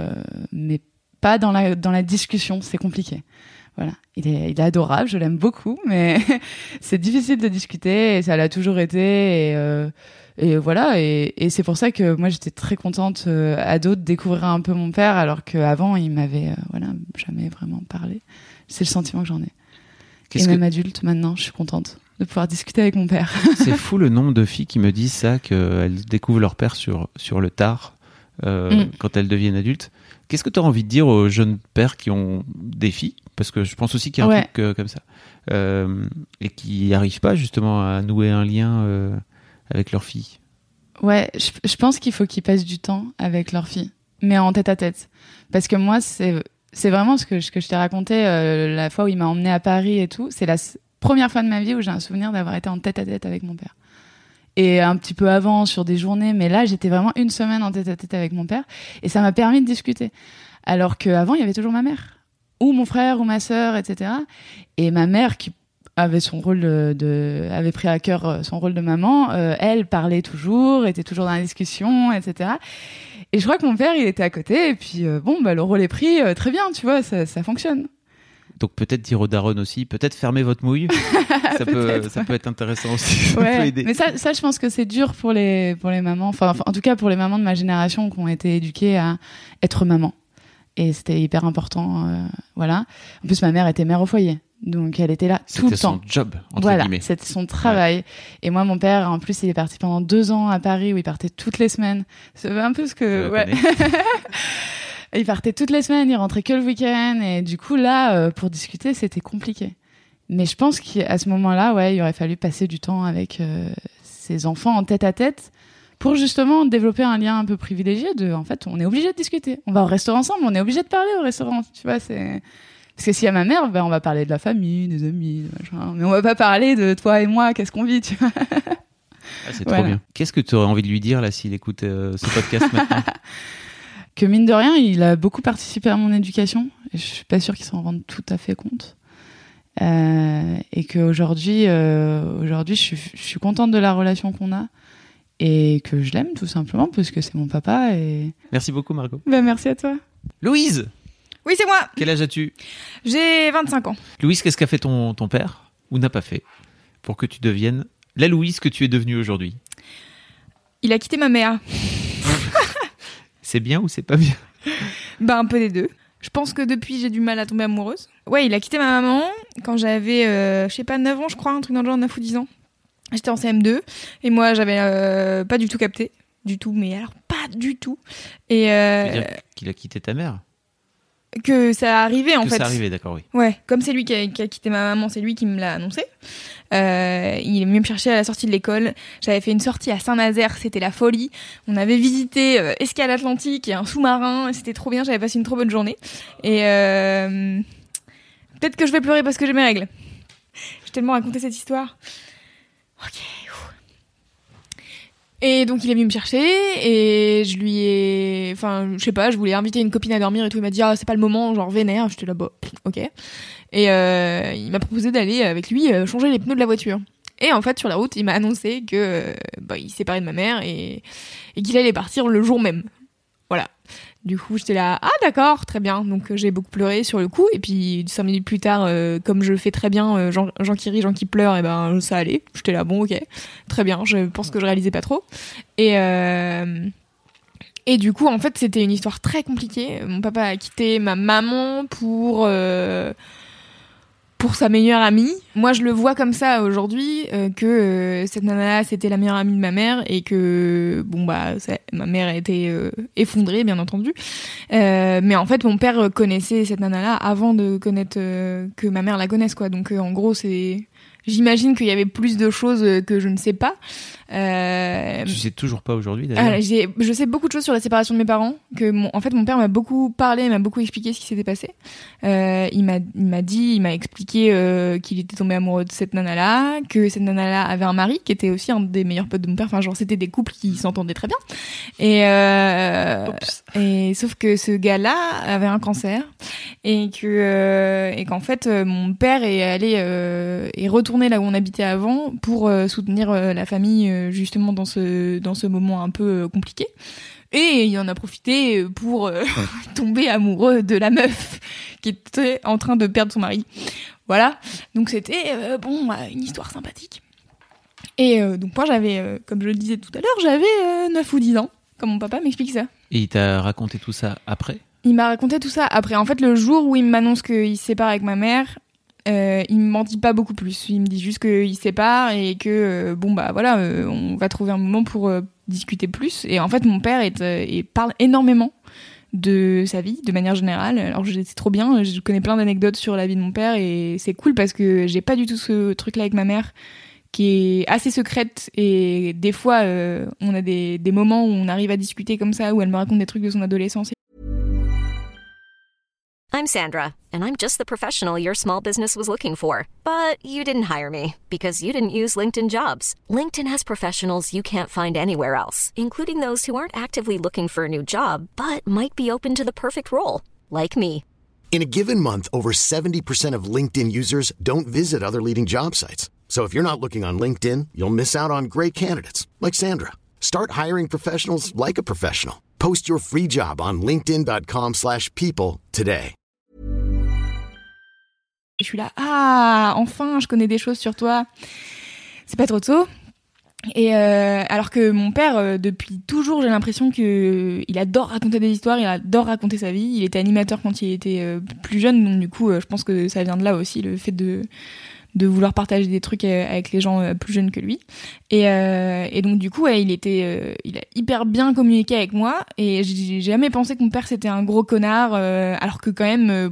pas dans la discussion. C'est compliqué. Voilà. Il est adorable, je l'aime beaucoup, mais c'est difficile de discuter, et ça l'a toujours été. Et voilà. Et c'est pour ça que moi j'étais très contente ado de découvrir un peu mon père, alors qu'avant il m'avait jamais vraiment parlé. C'est le sentiment que j'en ai. Même adulte maintenant, je suis contente de pouvoir discuter avec mon père. C'est fou le nombre de filles qui me disent ça, qu'elles découvrent leur père sur le tard, quand elles deviennent adultes. Qu'est-ce que tu as envie de dire aux jeunes pères qui ont des filles ? Parce que je pense aussi qu'il y a un truc comme ça. Et qui n'arrivent pas justement à nouer un lien avec leur fille. Ouais, je pense qu'il faut qu'ils passent du temps avec leur fille, mais en tête-à-tête. Parce que moi, c'est vraiment ce que je t'ai raconté la fois où il m'a emmenée à Paris et tout. C'est la première fois de ma vie où j'ai un souvenir d'avoir été en tête-à-tête avec mon père. Et un petit peu avant, sur des journées, mais là, j'étais vraiment une semaine en tête-à-tête avec mon père, et ça m'a permis de discuter. Alors qu'avant, il y avait toujours ma mère, ou mon frère, ou ma sœur, etc. Et ma mère, qui avait son rôle avait pris à cœur son rôle de maman, elle parlait toujours, était toujours dans la discussion, etc. Et je crois que mon père, il était à côté, et puis le rôle est pris, très bien, tu vois, ça fonctionne. Donc peut-être dire aux darons aussi, peut-être fermer votre mouille, ça peut être intéressant aussi, ça peut aider. Mais ça, je pense que c'est dur pour les mamans, enfin en tout cas pour les mamans de ma génération qui ont été éduquées à être maman. Et c'était hyper important, voilà. En plus, ma mère était mère au foyer, donc elle était là tout le temps. C'était son job, entre guillemets. C'était son travail. Ouais. Et moi, mon père, en plus, il est parti pendant 2 ans à Paris, où il partait toutes les semaines. C'est un peu ce que... Il partait toutes les semaines, il rentrait que le week-end, et du coup, là, pour discuter, c'était compliqué. Mais je pense qu'à ce moment-là, il aurait fallu passer du temps avec ses enfants en tête-à-tête, pour justement développer un lien un peu privilégié en fait, on est obligé de discuter. On va au restaurant ensemble, on est obligé de parler au restaurant, tu vois, c'est... Parce que s'il y a ma mère, on va parler de la famille, des amis, machin. Mais on va pas parler de toi et moi, qu'est-ce qu'on vit, tu vois. C'est trop bien. Qu'est-ce que tu aurais envie de lui dire, là, s'il écoute ce podcast maintenant ? que mine de rien, il a beaucoup participé à mon éducation. Et je suis pas sûre qu'il s'en rende tout à fait compte. Et qu'aujourd'hui, je suis contente de la relation qu'on a et que je l'aime tout simplement parce que c'est mon papa. Et... Merci beaucoup, Margot. Merci à toi. Louise, Oui, c'est moi. quel âge as-tu? J'ai 25 ans. Louise, qu'est-ce qu'a fait ton père ou n'a pas fait pour que tu deviennes la Louise que tu es devenue aujourd'hui? Il a quitté ma mère. C'est bien ou c'est pas bien? Un peu des deux. Je pense que depuis, j'ai du mal à tomber amoureuse. Ouais, il a quitté ma maman quand j'avais, 9 ans, je crois, un truc dans le genre, 9 ou 10 ans. J'étais en CM2 et moi, j'avais pas du tout capté. Du tout, mais alors pas du tout. Et Tu veux dire qu'il a quitté ta mère? que ça arrivait, en fait. Ça arrivait, d'accord, oui. Ouais, comme c'est lui qui a quitté ma maman, c'est lui qui me l'a annoncé. Il est venu me chercher à la sortie de l'école. J'avais fait une sortie à Saint-Nazaire, c'était la folie. On avait visité Escale Atlantique et un sous-marin, c'était trop bien, j'avais passé une trop bonne journée. Et peut-être que je vais pleurer parce que j'ai mes règles. J'ai tellement raconté cette histoire. Ok. Et donc il est venu me chercher et je lui ai... Enfin, je sais pas, je voulais inviter une copine à dormir et tout. Il m'a dit « Ah, c'est pas le moment, genre vénère. » J'étais là, bah, ok. Et il m'a proposé d'aller avec lui changer les pneus de la voiture. Et en fait, sur la route, il m'a annoncé que il se séparait de ma mère et qu'il allait partir le jour même. Voilà. Du coup, j'étais là, ah d'accord, très bien. Donc j'ai beaucoup pleuré sur le coup. Et puis 5 minutes plus tard, comme je fais très bien, Jean qui rit, Jean qui pleure, et ça allait. J'étais là, bon ok, très bien. Je pense que je réalisais pas trop. Et du coup, en fait, c'était une histoire très compliquée. Mon papa a quitté ma maman pour sa meilleure amie. Moi, je le vois comme ça aujourd'hui, que cette nana-là, c'était la meilleure amie de ma mère et que, ma mère a été effondrée, bien entendu. Mais en fait, mon père connaissait cette nana-là avant de connaître que ma mère la connaisse, quoi. Donc, en gros, j'imagine qu'il y avait plus de choses que je ne sais pas. Tu sais toujours pas aujourd'hui, d'ailleurs. Je sais beaucoup de choses sur la séparation de mes parents. En fait, mon père m'a beaucoup parlé, m'a beaucoup expliqué ce qui s'était passé. Il m'a expliqué qu'il était tombé amoureux de cette nana-là, que cette nana-là avait un mari qui était aussi un des meilleurs potes de mon père. Enfin, genre, c'était des couples qui s'entendaient très bien. Et sauf que ce gars-là avait un cancer et qu'en fait, mon père est retourné là où on habitait avant pour soutenir la famille justement dans ce moment un peu compliqué. Et il en a profité pour tomber amoureux de la meuf qui était en train de perdre son mari. Voilà. Donc c'était une histoire sympathique. Et donc moi j'avais, comme je le disais tout à l'heure, j'avais 9 ou 10 ans quand mon papa m'explique ça. Et il t'a raconté tout ça après? Il m'a raconté tout ça après. En fait, le jour où il m'annonce qu'il se sépare avec ma mère, il m'en dit pas beaucoup plus. Il me dit juste qu'il se sépare et que on va trouver un moment pour discuter plus. Et en fait, mon père parle énormément de sa vie, de manière générale. Alors c'est trop bien, je connais plein d'anecdotes sur la vie de mon père et c'est cool parce que j'ai pas du tout ce truc-là avec ma mère qui est assez secrète et des fois on a des moments où on arrive à discuter comme ça, où elle me raconte des trucs de son adolescence. I'm Sandra, and I'm just the professional your small business was looking for. But you didn't hire me because you didn't use LinkedIn Jobs. LinkedIn has professionals you can't find anywhere else, including those who aren't actively looking for a new job, but might be open to the perfect role, like me. In a given month, over 70% of LinkedIn users don't visit other leading job sites. So if you're not looking on LinkedIn, you'll miss out on great candidates, like Sandra. Start hiring professionals like a professional. Post your free job on linkedin.com/people today. Je suis là, enfin, je connais des choses sur toi. C'est pas trop tôt. Et alors que mon père, depuis toujours, j'ai l'impression que il adore raconter des histoires, il adore raconter sa vie. Il était animateur quand il était plus jeune, donc du coup, je pense que ça vient de là aussi, le fait de vouloir partager des trucs avec les gens plus jeunes que lui. Et donc du coup, il a hyper bien communiqué avec moi. Et j'ai jamais pensé que mon père c'était un gros connard, alors que quand même,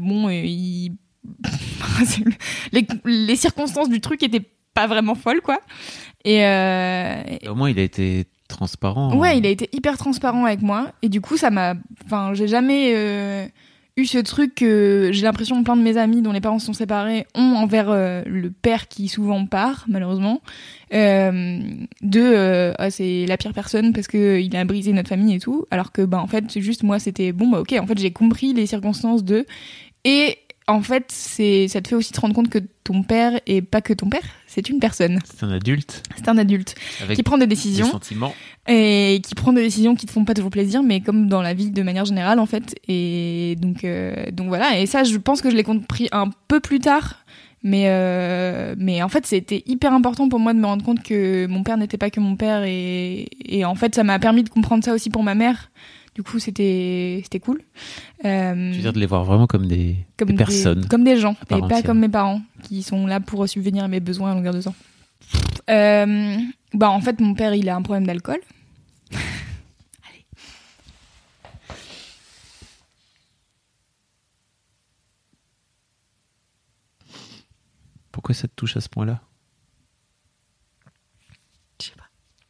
les circonstances du truc étaient pas vraiment folles, quoi. Et au moins il a été transparent. Ouais, il a été hyper transparent avec moi et du coup j'ai jamais eu ce truc que j'ai l'impression que plein de mes amis dont les parents se sont séparés ont envers le père qui souvent part, malheureusement. C'est la pire personne parce que il a brisé notre famille et tout. Alors que, en fait, c'est juste moi, c'était ok, en fait, j'ai compris les circonstances et en fait, ça te fait aussi te rendre compte que ton père est pas que ton père, c'est une personne. C'est un adulte. C'est un adulte qui prend des décisions. Des sentiments. Et qui prend des décisions qui te font pas toujours plaisir, mais comme dans la vie de manière générale, en fait. Et donc voilà. Et ça, je pense que je l'ai compris un peu plus tard. Mais en fait, c'était hyper important pour moi de me rendre compte que mon père n'était pas que mon père. Et en fait, ça m'a permis de comprendre ça aussi pour ma mère. Du coup, c'était cool. Tu veux dire de les voir vraiment comme des personnes. Comme des gens, et pas entière. comme mes parents, qui sont là pour subvenir à mes besoins à longueur de temps. En fait, mon père, il a un problème d'alcool. Allez. Pourquoi ça te touche à ce point-là ? Je sais pas.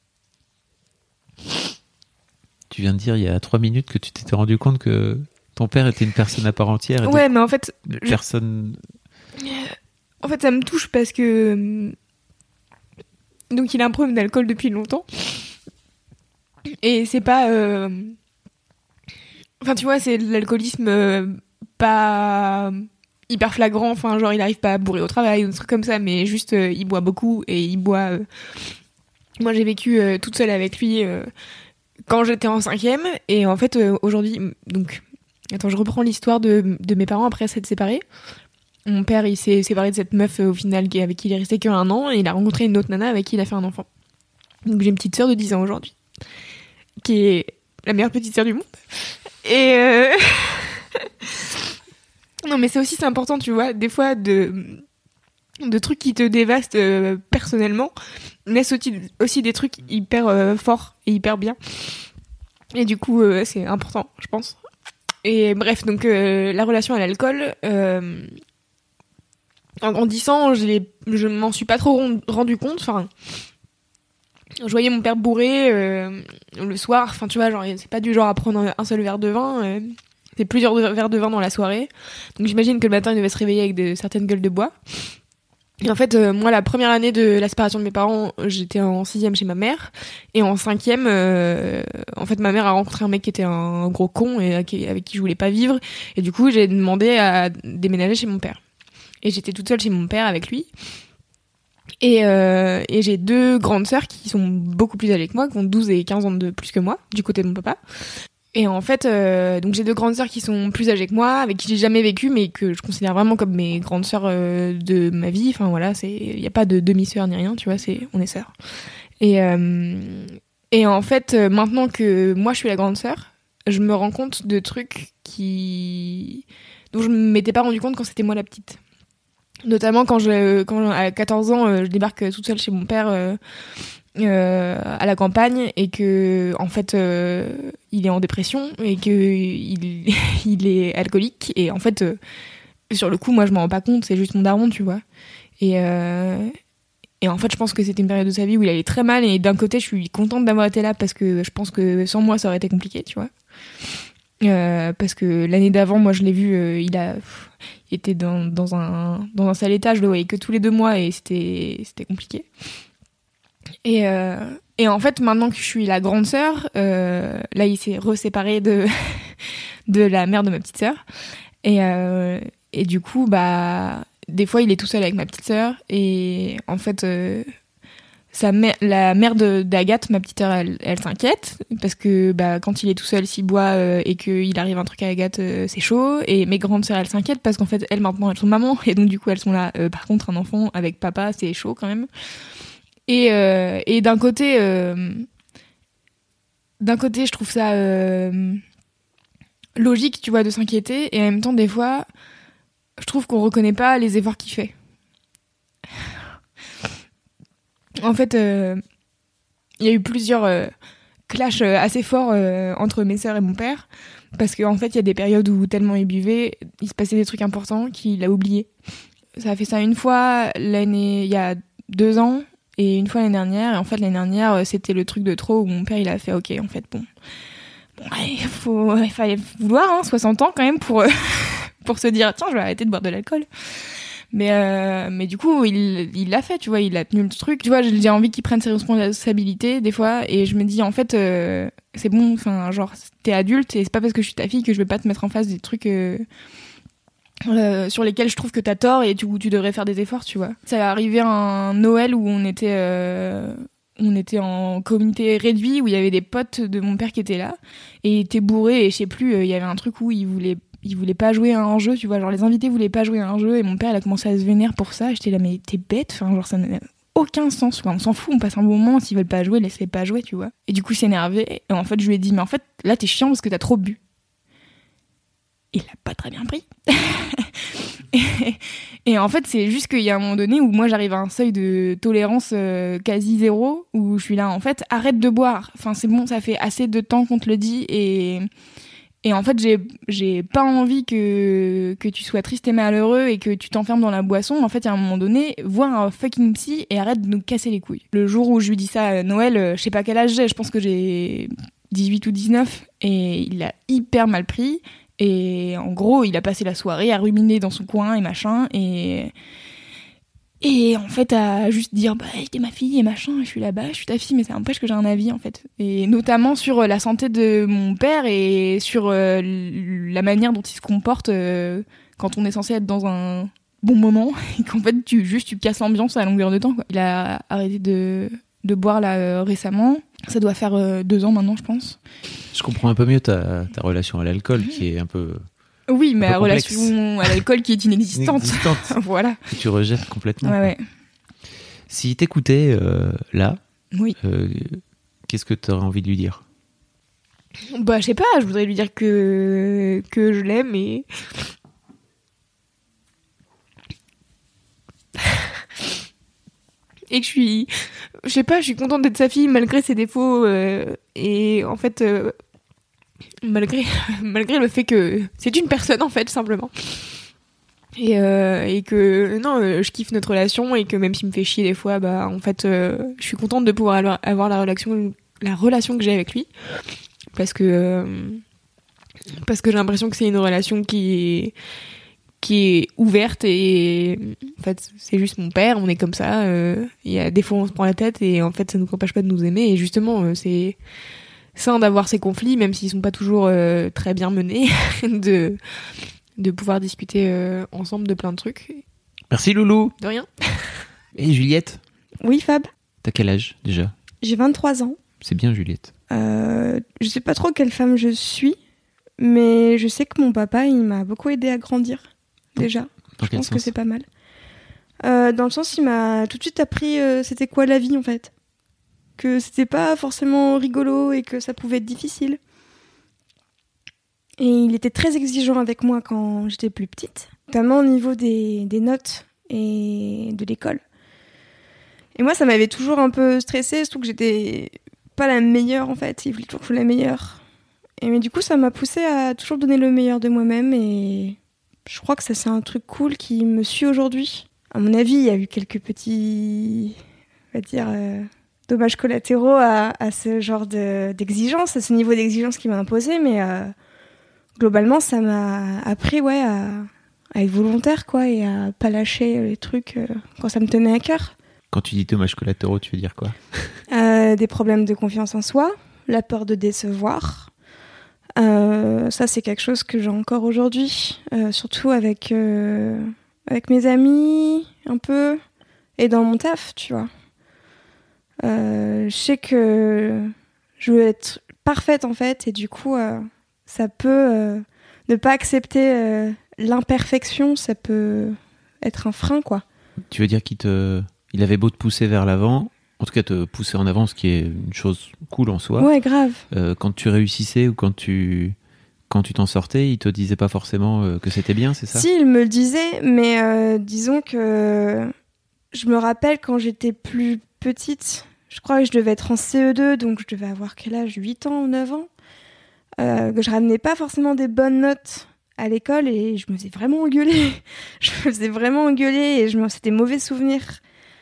Tu viens de dire il y a 3 minutes que tu t'étais rendu compte que ton père était une personne à part entière. Et Ouais, mais en fait... personne... En fait, ça me touche parce que... Donc, il a un problème d'alcool depuis longtemps. Et c'est pas... Enfin, tu vois, c'est de l'alcoolisme pas hyper flagrant. Enfin, genre, il arrive pas à bourrer au travail ou des trucs comme ça, mais juste, il boit beaucoup et il boit... Moi, j'ai vécu toute seule avec lui... quand j'étais en 5e, et en fait, aujourd'hui, donc, attends, je reprends l'histoire de mes parents après s'être séparés. Mon père, il s'est séparé de cette meuf, au final, avec qui il est resté qu'1 an, et il a rencontré une autre nana avec qui il a fait un enfant. Donc, j'ai une petite sœur de 10 ans aujourd'hui, qui est la meilleure petite sœur du monde. Et, non, mais c'est important, tu vois, des fois, de trucs qui te dévastent personnellement, laissent aussi des trucs hyper forts et hyper bien. Et du coup, c'est important, je pense. Et bref, donc la relation à l'alcool, en grandissant, je m'en suis pas trop rendu compte. Enfin, je voyais mon père bourré le soir. Enfin, tu vois, genre, c'est pas du genre à prendre un seul verre de vin. C'est plusieurs verres de vin dans la soirée. Donc j'imagine que le matin, il devait se réveiller avec certaines gueules de bois. Et en fait, moi, la première année de la séparation de mes parents, j'étais en 6e chez ma mère. Et en 5e, en fait, ma mère a rencontré un mec qui était un gros con et avec qui je voulais pas vivre. Et du coup, j'ai demandé à déménager chez mon père. Et j'étais toute seule chez mon père avec lui. Et j'ai 2 grandes sœurs qui sont beaucoup plus âgées que moi, qui ont 12 et 15 ans de plus que moi, du côté de mon papa. Et en fait, donc j'ai 2 grandes sœurs qui sont plus âgées que moi, avec qui j'ai jamais vécu, mais que je considère vraiment comme mes grandes sœurs de ma vie. Enfin voilà, il y a pas de demi-sœur ni rien, tu vois, on est sœurs. Et en fait, maintenant que moi je suis la grande sœur, je me rends compte de trucs dont je m'étais pas rendu compte quand c'était moi la petite. Notamment quand à 14 ans, je débarque toute seule chez mon père. À la campagne, et que en fait il est en dépression et que il est alcoolique, et en fait sur le coup moi je m'en rends pas compte, c'est juste mon daron, tu vois, et en fait je pense que c'était une période de sa vie où il allait très mal, et d'un côté je suis contente d'avoir été là parce que je pense que sans moi ça aurait été compliqué, tu vois, parce que l'année d'avant moi je l'ai vu, il était dans un sale état, je le voyais que tous les 2 mois et c'était compliqué. Et en fait, maintenant que je suis la grande sœur, là, il s'est reséparé de la mère de ma petite sœur. Et du coup, des fois, il est tout seul avec ma petite sœur. Et en fait, la mère d'Agathe, ma petite sœur, elle s'inquiète. Parce que quand il est tout seul, s'il boit et qu'il arrive un truc à Agathe, c'est chaud. Et mes grandes sœurs, elles s'inquiètent parce qu'en fait, elles, maintenant, elles sont mamans. Et donc, du coup, elles sont là. Par contre, un enfant avec papa, c'est chaud quand même. Et d'un côté, je trouve ça logique, tu vois, de s'inquiéter, et en même temps, des fois, je trouve qu'on reconnaît pas les efforts qu'il fait. En fait, il y a eu plusieurs clashs assez forts entre mes sœurs et mon père, parce qu'en fait, il y a des périodes où tellement il buvait, il se passait des trucs importants qu'il a oublié. Ça a fait ça une fois il y a 2 ans. Et une fois l'année dernière, et en fait l'année dernière, c'était le truc de trop où mon père il a fait ok, en fait bon il fallait vouloir 60 ans quand même pour pour se dire tiens je vais arrêter de boire de l'alcool. Mais du coup il l'a fait, tu vois, il a tenu le truc, tu vois. J'ai envie qu'il prenne ses responsabilités des fois, et je me dis en fait c'est bon, enfin genre t'es adulte et c'est pas parce que je suis ta fille que je vais pas te mettre en face des trucs sur lesquels je trouve que t'as tort et tu devrais faire des efforts, tu vois. Ça est arrivé un Noël où on était en comité réduit, où il y avait des potes de mon père qui étaient là et ils étaient bourrés, et je sais plus, il y avait un truc où ils voulaient pas jouer à un jeu, tu vois, genre les invités voulaient pas jouer à un jeu, et mon père il a commencé à se vénérer pour ça. J'étais là mais t'es bête, enfin genre ça n'a aucun sens, quoi. On s'en fout, on passe un bon moment, s'ils veulent pas jouer, laisse-les pas jouer, tu vois. Et du coup il s'est énervé, et en fait je lui ai dit mais en fait là t'es chiant parce que t'as trop bu. Il l'a pas très bien pris. et en fait c'est juste qu'il y a un moment donné où moi j'arrive à un seuil de tolérance quasi zéro, où je suis là en fait arrête de boire, enfin c'est bon, ça fait assez de temps qu'on te le dit, et en fait j'ai pas envie que tu sois triste et malheureux et que tu t'enfermes dans la boisson. En fait il y a un moment donné, vois un fucking psy et arrête de nous casser les couilles. Le jour où je lui dis ça à Noël, je sais pas quel âge j'ai, je pense que j'ai 18 ou 19, et il a hyper mal pris. Et en gros, il a passé la soirée à ruminer dans son coin et machin, et en fait à juste dire bah t'es ma fille et machin, et je suis là-bas, je suis ta fille, mais ça n'empêche que j'ai un avis en fait, et notamment sur la santé de mon père et sur la manière dont il se comporte quand on est censé être dans un bon moment, et qu'en fait tu casses l'ambiance à longueur de temps, quoi. Il a arrêté de boire là récemment. Ça doit faire 2 ans maintenant, je pense. Je comprends un peu mieux ta relation à l'alcool, qui est un peu... Oui, mais la relation à l'alcool qui est inexistante. Voilà. Que tu rejettes complètement. Ouais. Si t'écoutais là, oui. Qu'est-ce que t'aurais envie de lui dire ? Bah, je sais pas, je voudrais lui dire que je l'aime, et... et que je suis contente d'être sa fille malgré ses défauts, et en fait malgré le fait que c'est une personne en fait, simplement, et que non, je kiffe notre relation, et que même s'il me fait chier des fois, bah en fait je suis contente de pouvoir avoir la relation que j'ai avec lui, parce que j'ai l'impression que c'est une relation qui est ouverte, et en fait c'est juste mon père, on est comme ça, il y a des fois on se prend la tête, et en fait ça nous empêche pas de nous aimer, et justement c'est sain d'avoir ces conflits, même s'ils sont pas toujours très bien menés, de pouvoir discuter ensemble de plein de trucs. Merci Loulou. De rien. Et Juliette ? Oui Fab. T'as quel âge déjà ? J'ai 23 ans. C'est bien Juliette. Je sais pas trop quelle femme je suis, mais je sais que mon papa il m'a beaucoup aidé à grandir. Déjà, je pense que c'est pas mal. Dans le sens, il m'a tout de suite appris c'était quoi la vie en fait. Que c'était pas forcément rigolo et que ça pouvait être difficile. Et il était très exigeant avec moi quand j'étais plus petite, notamment au niveau des notes et de l'école. Et moi, ça m'avait toujours un peu stressée, surtout que j'étais pas la meilleure en fait. Il voulait toujours que je sois la meilleure. Mais du coup, ça m'a poussée à toujours donner le meilleur de moi-même, et je crois que ça, c'est un truc cool qui me suit aujourd'hui. À mon avis, il y a eu quelques petits, on va dire, dommages collatéraux à ce genre d'exigence, à ce niveau d'exigence qui m'a imposé, mais globalement, ça m'a appris à être volontaire, quoi, et à pas lâcher les trucs quand ça me tenait à cœur. Quand tu dis dommages collatéraux, tu veux dire quoi ? Des problèmes de confiance en soi, la peur de décevoir. Ça, c'est quelque chose que j'ai encore aujourd'hui, surtout avec mes amis, un peu, et dans mon taf, tu vois. Je sais que je veux être parfaite, en fait, et du coup, ça peut... ne pas accepter l'imperfection, ça peut être un frein, quoi. Tu veux dire il avait beau te pousser vers l'avant, en tout cas te pousser en avant, ce qui est une chose cool en soi. Ouais, grave. Quand tu réussissais ou quand tu t'en sortais, il te disait pas forcément que c'était bien, c'est ça ? Si, il me le disait, mais disons que je me rappelle quand j'étais plus petite, je crois que je devais être en CE2, donc je devais avoir quel âge ? 8 ans ou 9 ans, que je ramenais pas forcément des bonnes notes à l'école, et je me faisais vraiment engueuler. Et c'était mauvais souvenirs.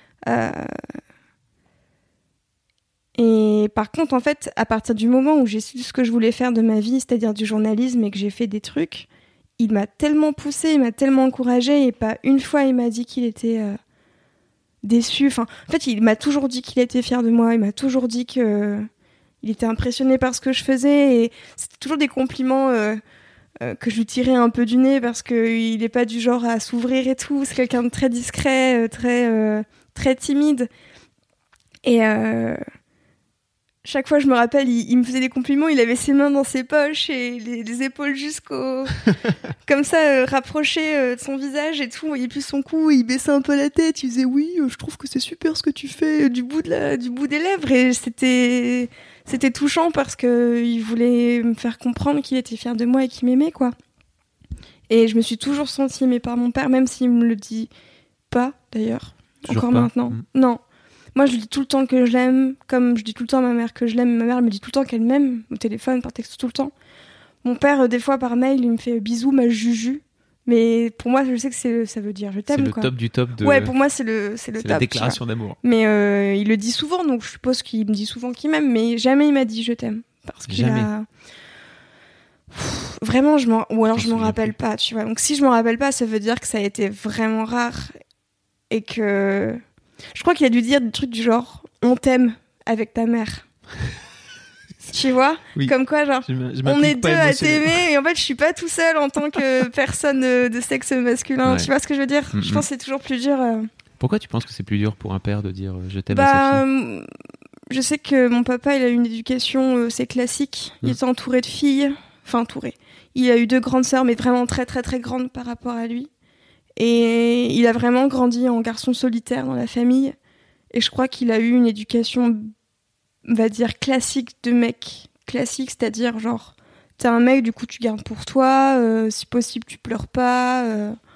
Et par contre, en fait, à partir du moment où j'ai su ce que je voulais faire de ma vie, c'est-à-dire du journalisme, et que j'ai fait des trucs, il m'a tellement poussé, il m'a tellement encouragé, et pas une fois il m'a dit qu'il était déçu. Enfin, en fait, il m'a toujours dit qu'il était fier de moi, il m'a toujours dit que il était impressionné par ce que je faisais, et c'était toujours des compliments que je lui tirais un peu du nez parce qu'il n'est pas du genre à s'ouvrir et tout. C'est quelqu'un de très discret, très timide. Et chaque fois, je me rappelle, il me faisait des compliments, il avait ses mains dans ses poches et les épaules jusqu'au... comme ça, rapprochées de son visage et tout. On voyait plus son cou, il baissait un peu la tête, il disait « Oui, je trouve que c'est super ce que tu fais » du bout des lèvres. Et c'était touchant parce qu'il voulait me faire comprendre qu'il était fier de moi et qu'il m'aimait, quoi. Et je me suis toujours sentie aimée par mon père, même s'il me le dit pas, d'ailleurs. Toujours encore pas. maintenant. Non. Moi, je lui dis tout le temps que je l'aime, comme je dis tout le temps à ma mère que je l'aime. Ma mère elle me dit tout le temps qu'elle m'aime, au téléphone, par texte, tout le temps. Mon père, des fois, par mail, il me fait bisous, ma juju. Mais pour moi, je sais que ça veut dire je t'aime, c'est le quoi. top du top de... Ouais, pour moi, c'est le top. la déclaration d'amour. Mais il le dit souvent, donc je suppose qu'il me dit souvent qu'il m'aime, mais jamais il m'a dit je t'aime. Parce qu'il Jamais. a... Vraiment, ou alors je m'en rappelle pas, tu vois. Donc si je m'en rappelle pas, ça veut dire que ça a été vraiment rare. Et que... Je crois qu'il a dû dire des trucs du genre « on t'aime avec ta mère ». Tu vois, oui. Comme quoi, genre, on est deux à t'aimer, et en fait, je suis pas tout seul en tant que personne de sexe masculin. Ouais. Tu vois ce que je veux dire ? Je pense que c'est toujours plus dur. Pourquoi tu penses que c'est plus dur pour un père de dire je t'aime à sa fille ? Je sais que mon papa, il a eu une éducation, c'est classique. Il était entouré de filles. Enfin, entouré. Il a eu 2 grandes sœurs, mais vraiment très, très, très grandes par rapport à lui. Et il a vraiment grandi en garçon solitaire dans la famille. Et je crois qu'il a eu une éducation, on va dire, classique de mec. Classique, c'est-à-dire, genre, t'es un mec, du coup, tu gardes pour toi. Si possible, tu pleures pas.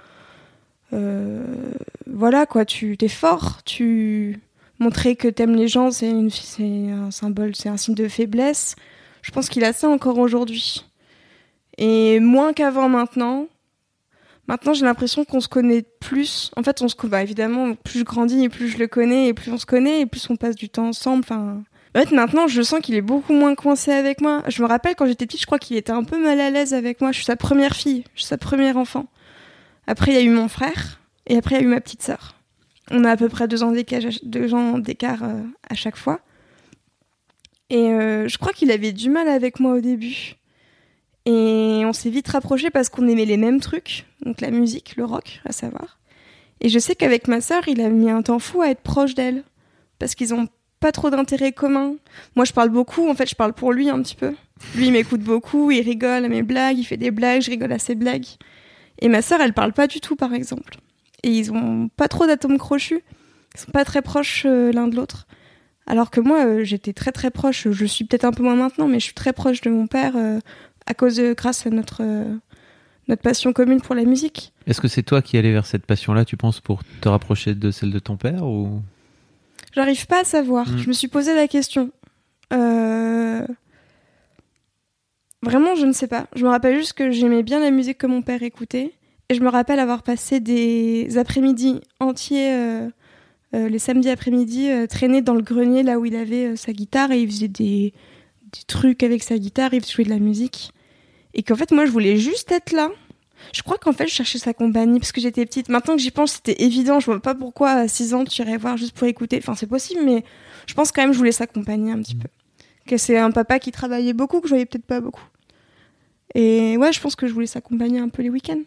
Voilà, quoi, t'es fort. Montrer que t'aimes les gens, c'est un symbole, c'est un signe de faiblesse. Je pense qu'il a ça encore aujourd'hui. Et moins qu'avant maintenant. Maintenant, j'ai l'impression qu'on se connaît plus. En fait, évidemment, plus je grandis et plus je le connais, et plus on se connaît, et plus on passe du temps ensemble. Enfin, en fait, maintenant, je sens qu'il est beaucoup moins coincé avec moi. Je me rappelle, quand j'étais petite, je crois qu'il était un peu mal à l'aise avec moi. Je suis sa première fille, je suis sa première enfant. Après, il y a eu mon frère, et après, il y a eu ma petite sœur. On a à peu près 2 ans d'écart à chaque fois. Et je crois qu'il avait du mal avec moi au début. Et on s'est vite rapprochés parce qu'on aimait les mêmes trucs, donc la musique, le rock, à savoir. Et je sais qu'avec ma sœur, il a mis un temps fou à être proche d'elle, parce qu'ils ont pas trop d'intérêts communs. Moi, je parle beaucoup, en fait, je parle pour lui un petit peu. Lui, il m'écoute beaucoup, il rigole à mes blagues, il fait des blagues, je rigole à ses blagues. Et ma sœur, elle parle pas du tout, par exemple. Et ils ont pas trop d'atomes crochus, ils sont pas très proches l'un de l'autre. Alors que moi, j'étais très très proche, je suis peut-être un peu moins maintenant, mais je suis très proche de mon père... grâce à notre passion commune pour la musique. Est-ce que c'est toi qui allais vers cette passion-là, tu penses, pour te rapprocher de celle de ton père ou... J'arrive pas à savoir. Je me suis posé la question. Vraiment, je ne sais pas. Je me rappelle juste que j'aimais bien la musique que mon père écoutait. Et je me rappelle avoir passé des après-midi entiers, les samedis après-midi, traînés dans le grenier, là où il avait sa guitare, et il faisait des trucs avec sa guitare, il jouait de la musique. Et qu'en fait, moi, je voulais juste être là. Je crois qu'en fait, je cherchais sa compagnie parce que j'étais petite. Maintenant que j'y pense, c'était évident. Je vois pas pourquoi, à 6 ans, tu irais voir juste pour écouter. Enfin, c'est possible, mais je pense quand même que je voulais s'accompagner un petit peu. Que c'est un papa qui travaillait beaucoup, que je voyais peut-être pas beaucoup. Et ouais, je pense que je voulais s'accompagner un peu les week-ends.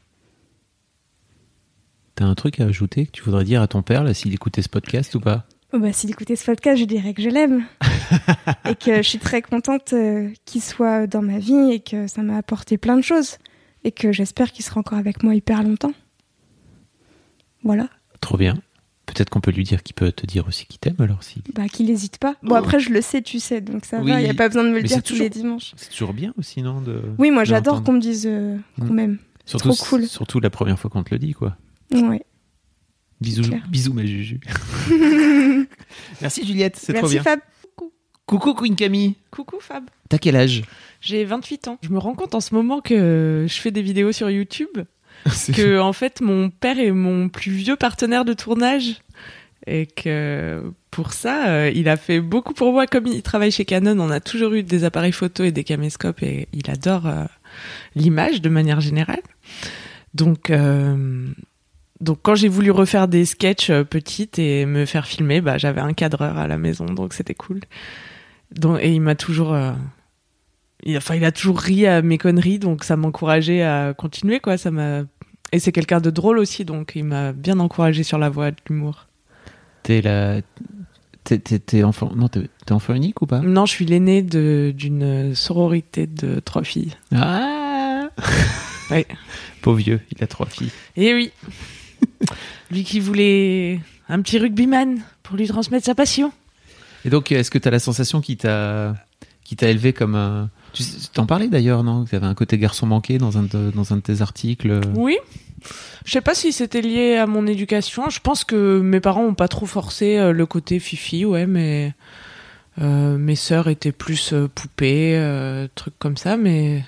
T'as un truc à ajouter que tu voudrais dire à ton père, là, s'il écoutait ce podcast ou pas ? S'il écoutait ce podcast, je dirais que je l'aime. Et que je suis très contente qu'il soit dans ma vie et que ça m'a apporté plein de choses. Et que j'espère qu'il sera encore avec moi hyper longtemps. Voilà. Trop bien. Peut-être qu'on peut lui dire qu'il peut te dire aussi qu'il t'aime, alors si... qu'il n'hésite pas. Bon, après, je le sais, tu sais, donc ça va. Il n'y a pas besoin de me le dire tous les dimanches. C'est toujours bien aussi, non Oui, moi, j'adore qu'on me dise qu'on m'aime. Surtout, trop cool. Surtout la première fois qu'on te le dit, quoi. Ouais. Bisous ma Juju. Merci Juliette, c'est trop bien. Merci Fab. Coucou Queen Camille. Coucou Fab. T'as quel âge ? J'ai 28 ans. Je me rends compte en ce moment que je fais des vidéos sur YouTube, que en fait mon père est mon plus vieux partenaire de tournage et que pour ça il a fait beaucoup pour moi. Comme il travaille chez Canon, on a toujours eu des appareils photo et des caméscopes et il adore l'image de manière générale. Donc quand j'ai voulu refaire des sketchs petites et me faire filmer, j'avais un cadreur à la maison, donc c'était cool. Et il m'a toujours... il a toujours ri à mes conneries, donc ça m'encourageait à continuer, quoi. Et c'est quelqu'un de drôle aussi, donc il m'a bien encouragé sur la voie de l'humour. T'es enfant... Non, t'es enfant unique ou pas ? Non, je suis l'aîné d'une sororité de 3 filles. Ah. Ouais. Pauvre vieux, il a 3 filles. Et oui. Lui qui voulait un petit rugbyman pour lui transmettre sa passion. Et donc, est-ce que t'as la sensation qu'il t'a élevé comme un... Tu t'en parlais d'ailleurs, non ? Que t'avais un côté garçon manqué dans un de tes articles. Oui. Je sais pas si c'était lié à mon éducation. Je pense que mes parents ont pas trop forcé le côté fifi, ouais, mais mes sœurs étaient plus poupées, trucs comme ça, mais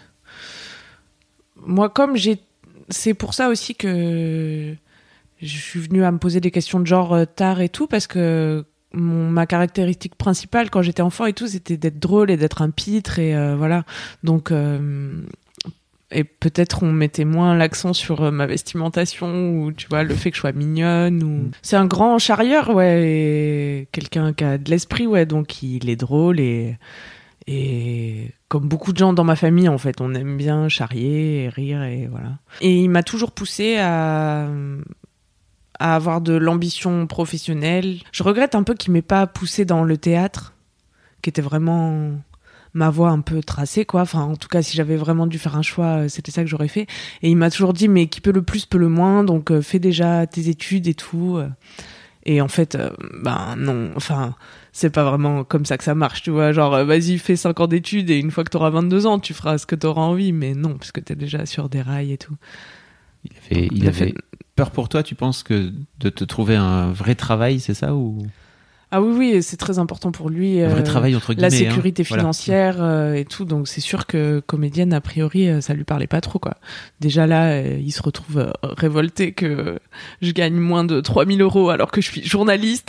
moi, c'est pour ça aussi que je suis venue à me poser des questions de genre tard et tout, parce que ma caractéristique principale quand j'étais enfant et tout, c'était d'être drôle et d'être un pitre, et voilà. Donc et peut-être on mettait moins l'accent sur ma vestimentation, ou tu vois, le fait que je sois mignonne, ou... C'est un grand charrieur, ouais, et quelqu'un qui a de l'esprit, ouais, donc il est drôle, et comme beaucoup de gens dans ma famille, en fait, on aime bien charrier et rire, et voilà. Et il m'a toujours poussée à avoir de l'ambition professionnelle. Je regrette un peu qu'il m'ait pas poussée dans le théâtre, qui était vraiment ma voie un peu tracée, quoi. Enfin, en tout cas, si j'avais vraiment dû faire un choix, c'était ça que j'aurais fait. Et il m'a toujours dit, mais qui peut le plus peut le moins, donc fais déjà tes études et tout. Et en fait, non, enfin, c'est pas vraiment comme ça que ça marche, tu vois. Genre, vas-y, fais 5 ans d'études, et une fois que t'auras 22 ans, tu feras ce que t'auras envie. Mais non, parce que t'es déjà sur des rails et tout. Il avait peur pour toi, tu penses, que de te trouver un vrai travail, c'est ça, ou... Ah oui, c'est très important pour lui. Un vrai travail, entre guillemets. La sécurité financière, voilà. Et tout. Donc c'est sûr que comédienne, a priori, ça lui parlait pas trop, quoi. Déjà là, il se retrouve révolté que je gagne moins de 3 000 € alors que je suis journaliste.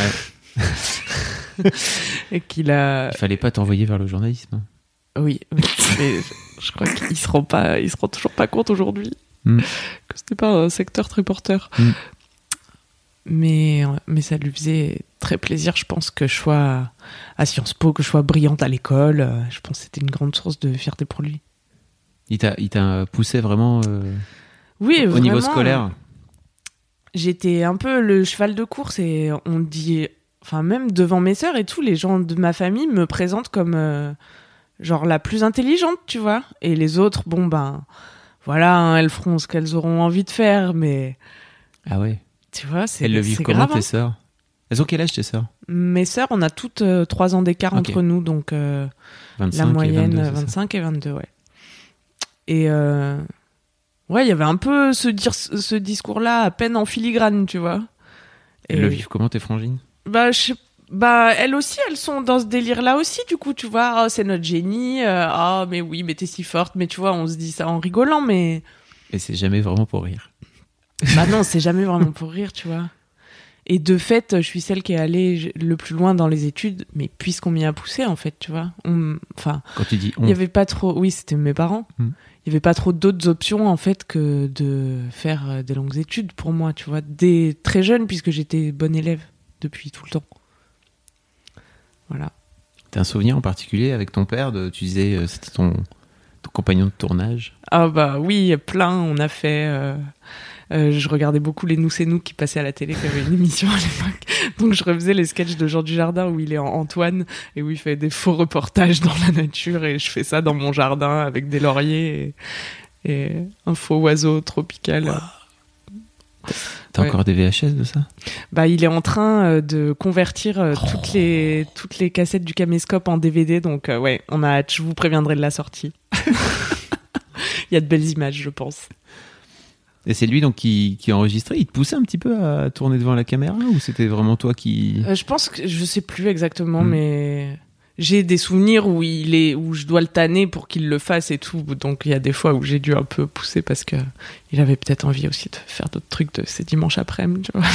Ouais. Et qu'il a... Il fallait pas t'envoyer vers le journalisme. Oui, mais je crois qu'ils se rend toujours pas compte aujourd'hui que c'était pas un secteur très porteur. Mais ça lui faisait très plaisir, je pense, que je sois à Sciences Po, que je sois brillante à l'école. Je pense que c'était une grande source de fierté pour lui. Il t'a poussé vraiment oui, au niveau scolaire. J'étais un peu le cheval de course, et on dit, enfin même devant mes sœurs et tout, les gens de ma famille me présentent comme genre la plus intelligente, tu vois. Et les autres, bon voilà, hein, elles feront ce qu'elles auront envie de faire, mais... Ah ouais. Tu vois, elles le vivent comment, tes sœurs ? Elles ont quel âge, tes sœurs ? Mes sœurs, on a toutes 3 ans d'écart entre nous, donc 25 la moyenne, et 22, 25 et 22, ouais. Et ouais, il y avait un peu ce discours-là à peine en filigrane, tu vois. Elles le vivent comment, tes frangines ? Elles aussi, elles sont dans ce délire-là aussi, du coup, tu vois. Oh, c'est notre génie. Mais oui, mais t'es si forte. Mais tu vois, on se dit ça en rigolant, mais... Et c'est jamais vraiment pour rire. Non, c'est jamais vraiment pour rire, tu vois. Et de fait, je suis celle qui est allée le plus loin dans les études, mais puisqu'on m'y a poussé, en fait, tu vois. Quand tu dis il y avait pas trop... Oui, c'était mes parents. Il y avait pas trop d'autres options, en fait, que de faire des longues études pour moi, tu vois. Dès très jeune, puisque j'étais bonne élève depuis tout le temps. Voilà. T'as un souvenir en particulier avec ton père tu disais, c'était ton compagnon de tournage ? Ah oui, plein. On a fait... je regardais beaucoup les Nous c'est nous qui passaient à la télé, qui avait une émission à l'époque. Donc je refaisais les sketchs de Jean Dujardin où il est en Antoine et où il fait des faux reportages dans la nature, et je fais ça dans mon jardin avec des lauriers et un faux oiseau tropical. Wow. T'as encore des VHS de ça ? Il est en train de convertir toutes les cassettes du caméscope en DVD, donc ouais, on a hâte, je vous préviendrai de la sortie. Il y a de belles images, je pense. Et c'est lui donc qui enregistrait. Il te poussait un petit peu à tourner devant la caméra, ou c'était vraiment toi qui... Je pense que je sais plus exactement, mais j'ai des souvenirs où je dois le tanner pour qu'il le fasse et tout. Donc il y a des fois où j'ai dû un peu pousser parce que il avait peut-être envie aussi de faire d'autres trucs de ces dimanches après-midi, tu vois.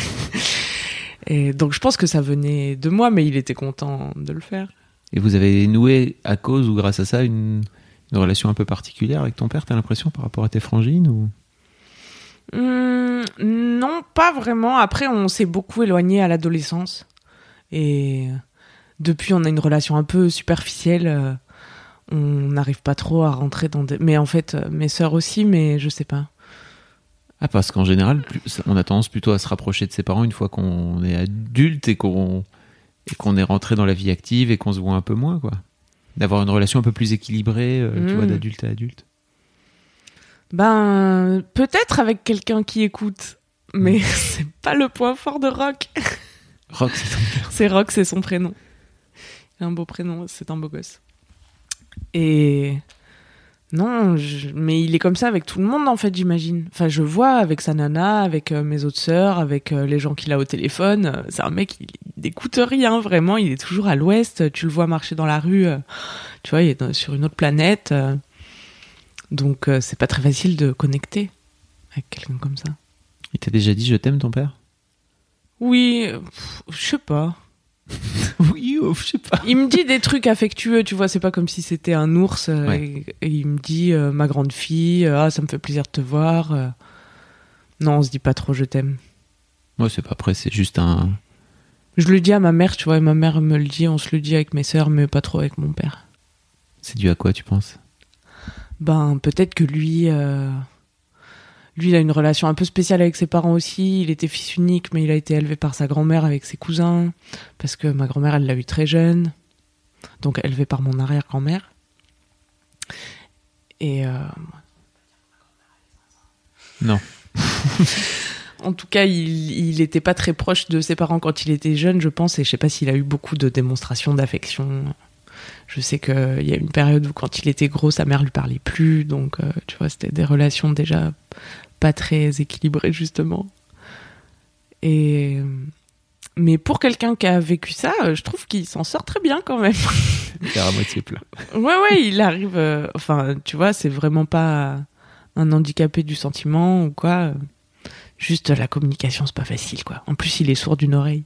Et donc je pense que ça venait de moi, mais il était content de le faire. Et vous avez noué à cause ou grâce à ça une Une relation un peu particulière avec ton père, t'as l'impression, par rapport à tes frangines ou... Non, pas vraiment. Après, on s'est beaucoup éloigné à l'adolescence. Et depuis, on a une relation un peu superficielle. On n'arrive pas trop à rentrer dans des... Mais en fait, mes sœurs aussi, mais je sais pas. Ah, parce qu'en général, on a tendance plutôt à se rapprocher de ses parents une fois qu'on est adulte et qu'on est rentré dans la vie active et qu'on se voit un peu moins, quoi. D'avoir une relation un peu plus équilibrée, tu vois, d'adulte à adulte. Ben, peut-être avec quelqu'un qui écoute, mais c'est pas le point fort de Rock. Rock, c'est son père. C'est Rock, c'est son prénom. Il a un beau prénom, c'est un beau gosse. Et non, mais il est comme ça avec tout le monde, en fait, j'imagine. Enfin, je vois avec sa nana, avec mes autres sœurs, avec les gens qu'il a au téléphone. C'est un mec, il n'écoute rien, vraiment. Il est toujours à l'ouest. Tu le vois marcher dans la rue. Tu vois, il est sur une autre planète. Donc, c'est pas très facile de connecter avec quelqu'un comme ça. Il t'a déjà dit « je t'aime » ton père ? Oui, je sais pas. Oui, je sais pas. Il me dit des trucs affectueux, tu vois, c'est pas comme si c'était un ours. Ouais. Et il me dit ma grande fille, ça me fait plaisir de te voir. Non, on se dit pas trop je t'aime. Moi, c'est pas après, c'est juste un... Je le dis à ma mère, tu vois, et ma mère me le dit, on se le dit avec mes sœurs, mais pas trop avec mon père. C'est dû à quoi, tu penses ? Ben, peut-être que lui, il a une relation un peu spéciale avec ses parents aussi. Il était fils unique, mais il a été élevé par sa grand-mère avec ses cousins. Parce que ma grand-mère, elle l'a eu très jeune. Donc, élevé par mon arrière-grand-mère. Et... Non. En tout cas, il était pas très proche de ses parents quand il était jeune, je pense. Et je sais pas s'il a eu beaucoup de démonstrations d'affection. Je sais qu'il y a une période où quand il était gros, sa mère lui parlait plus. Donc, tu vois, c'était des relations déjà pas très équilibrées, justement. Mais pour quelqu'un qui a vécu ça, je trouve qu'il s'en sort très bien quand même. Il est à moitié plat. Ouais, il arrive... Enfin, tu vois, c'est vraiment pas un handicapé du sentiment ou quoi. Juste la communication, c'est pas facile, quoi. En plus, il est sourd d'une oreille.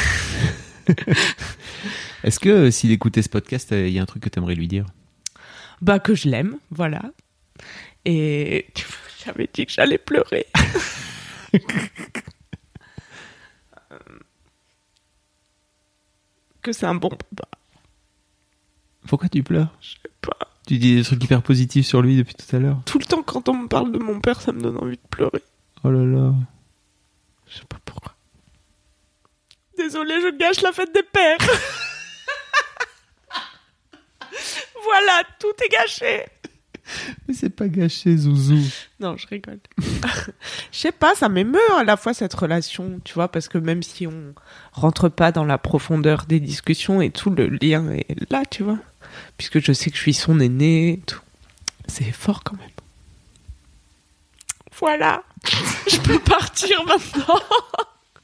Est-ce que s'il écoutait ce podcast, il y a un truc que t'aimerais lui dire ? Bah, que je l'aime, voilà. Et j'avais dit que j'allais pleurer. Que c'est un bon papa. Pourquoi tu pleures ? Je sais pas. Tu dis des trucs hyper positifs sur lui depuis tout à l'heure. Tout le temps, quand on me parle de mon père, ça me donne envie de pleurer. Oh là là. Je sais pas pourquoi. Désolée, je gâche la fête des pères. Voilà, tout est gâché. Mais c'est pas gâché, Zouzou. Non, je rigole. Je sais pas, ça m'émeut à la fois cette relation, tu vois, parce que même si on rentre pas dans la profondeur des discussions et tout, le lien est là, tu vois. Puisque je sais que je suis son aîné et tout. C'est fort quand même. Voilà. Je peux partir maintenant. Allô ?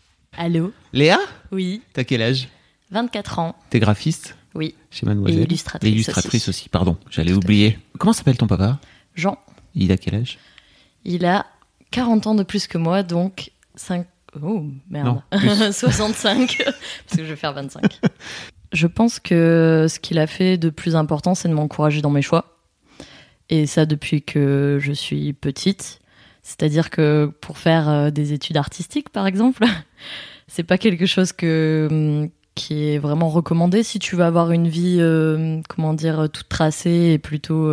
Léa ? Oui. T'as quel âge ? 24 ans. T'es graphiste ? Oui. Chez Mademoiselle. Et illustratrice. Et illustratrice aussi, pardon. J'allais oublier. Comment s'appelle ton papa ? Jean. Il a quel âge ? Il a 40 ans de plus que moi, donc 5... Oh, merde. Non, 65, parce que je vais faire 25. Je pense que ce qu'il a fait de plus important, c'est de m'encourager dans mes choix. Et ça depuis que je suis petite. C'est-à-dire que pour faire des études artistiques, par exemple, c'est pas quelque chose qui est vraiment recommandé si tu veux avoir une vie, toute tracée et plutôt...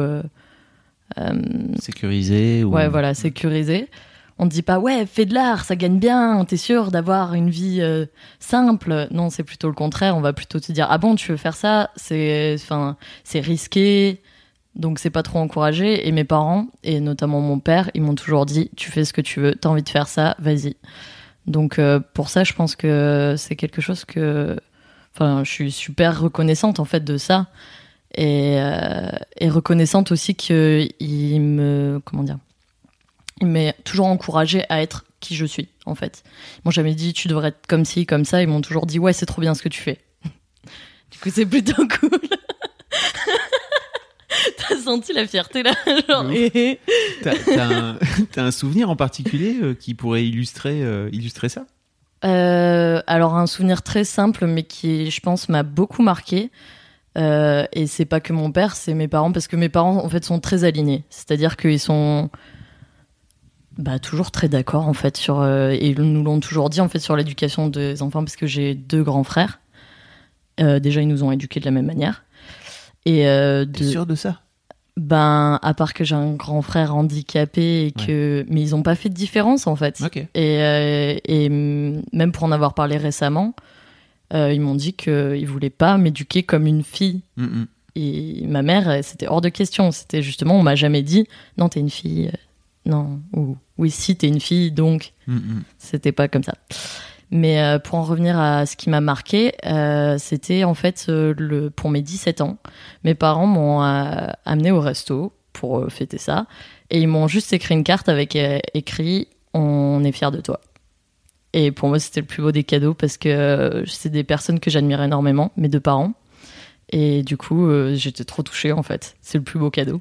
sécurisée ou... Ouais, voilà, sécurisée. On te dit pas, ouais, fais de l'art, ça gagne bien, t'es sûr d'avoir une vie simple. Non, c'est plutôt le contraire. On va plutôt te dire, ah bon, tu veux faire ça ? C'est risqué, donc c'est pas trop encouragé. Et mes parents, et notamment mon père, ils m'ont toujours dit, tu fais ce que tu veux, t'as envie de faire ça, vas-y. Donc pour ça, je pense que c'est quelque chose que... Enfin, je suis super reconnaissante en fait de ça. Et reconnaissante aussi qu'il me... Comment dire ? Il m'a toujours encouragée à être qui je suis, en fait. Ils m'ont jamais dit, tu devrais être comme ci, comme ça. Ils m'ont toujours dit, ouais, c'est trop bien ce que tu fais. Du coup, c'est plutôt cool. T'as senti la fierté, là, genre... T'as un souvenir en particulier qui pourrait illustrer ça ? Alors, un souvenir très simple, mais qui, je pense, m'a beaucoup marqué. Et c'est pas que mon père, c'est mes parents, parce que mes parents en fait sont très alignés. C'est-à-dire qu'ils sont toujours très d'accord en fait sur et ils nous l'ont toujours dit en fait sur l'éducation des enfants, parce que j'ai 2 grands frères. Déjà ils nous ont éduqués de la même manière. Et T'es sûr de ça? À part que j'ai un grand frère handicapé et que mais ils ont pas fait de différence en fait. Okay. Et même pour en avoir parlé récemment, ils m'ont dit qu'ils voulaient pas m'éduquer comme une fille. Et ma mère, c'était hors de question. C'était justement, on m'a jamais dit non, t'es une fille. Non, ou oui, si t'es une fille, donc c'était pas comme ça. Mais pour en revenir à ce qui m'a marqué, c'était en fait pour mes 17 ans, mes parents m'ont amené au resto pour fêter ça, et ils m'ont juste écrit une carte avec écrit « On est fiers de toi ». Et pour moi, c'était le plus beau des cadeaux, parce que c'est des personnes que j'admire énormément, mes 2 parents. Et du coup, j'étais trop touchée, en fait. C'est le plus beau cadeau.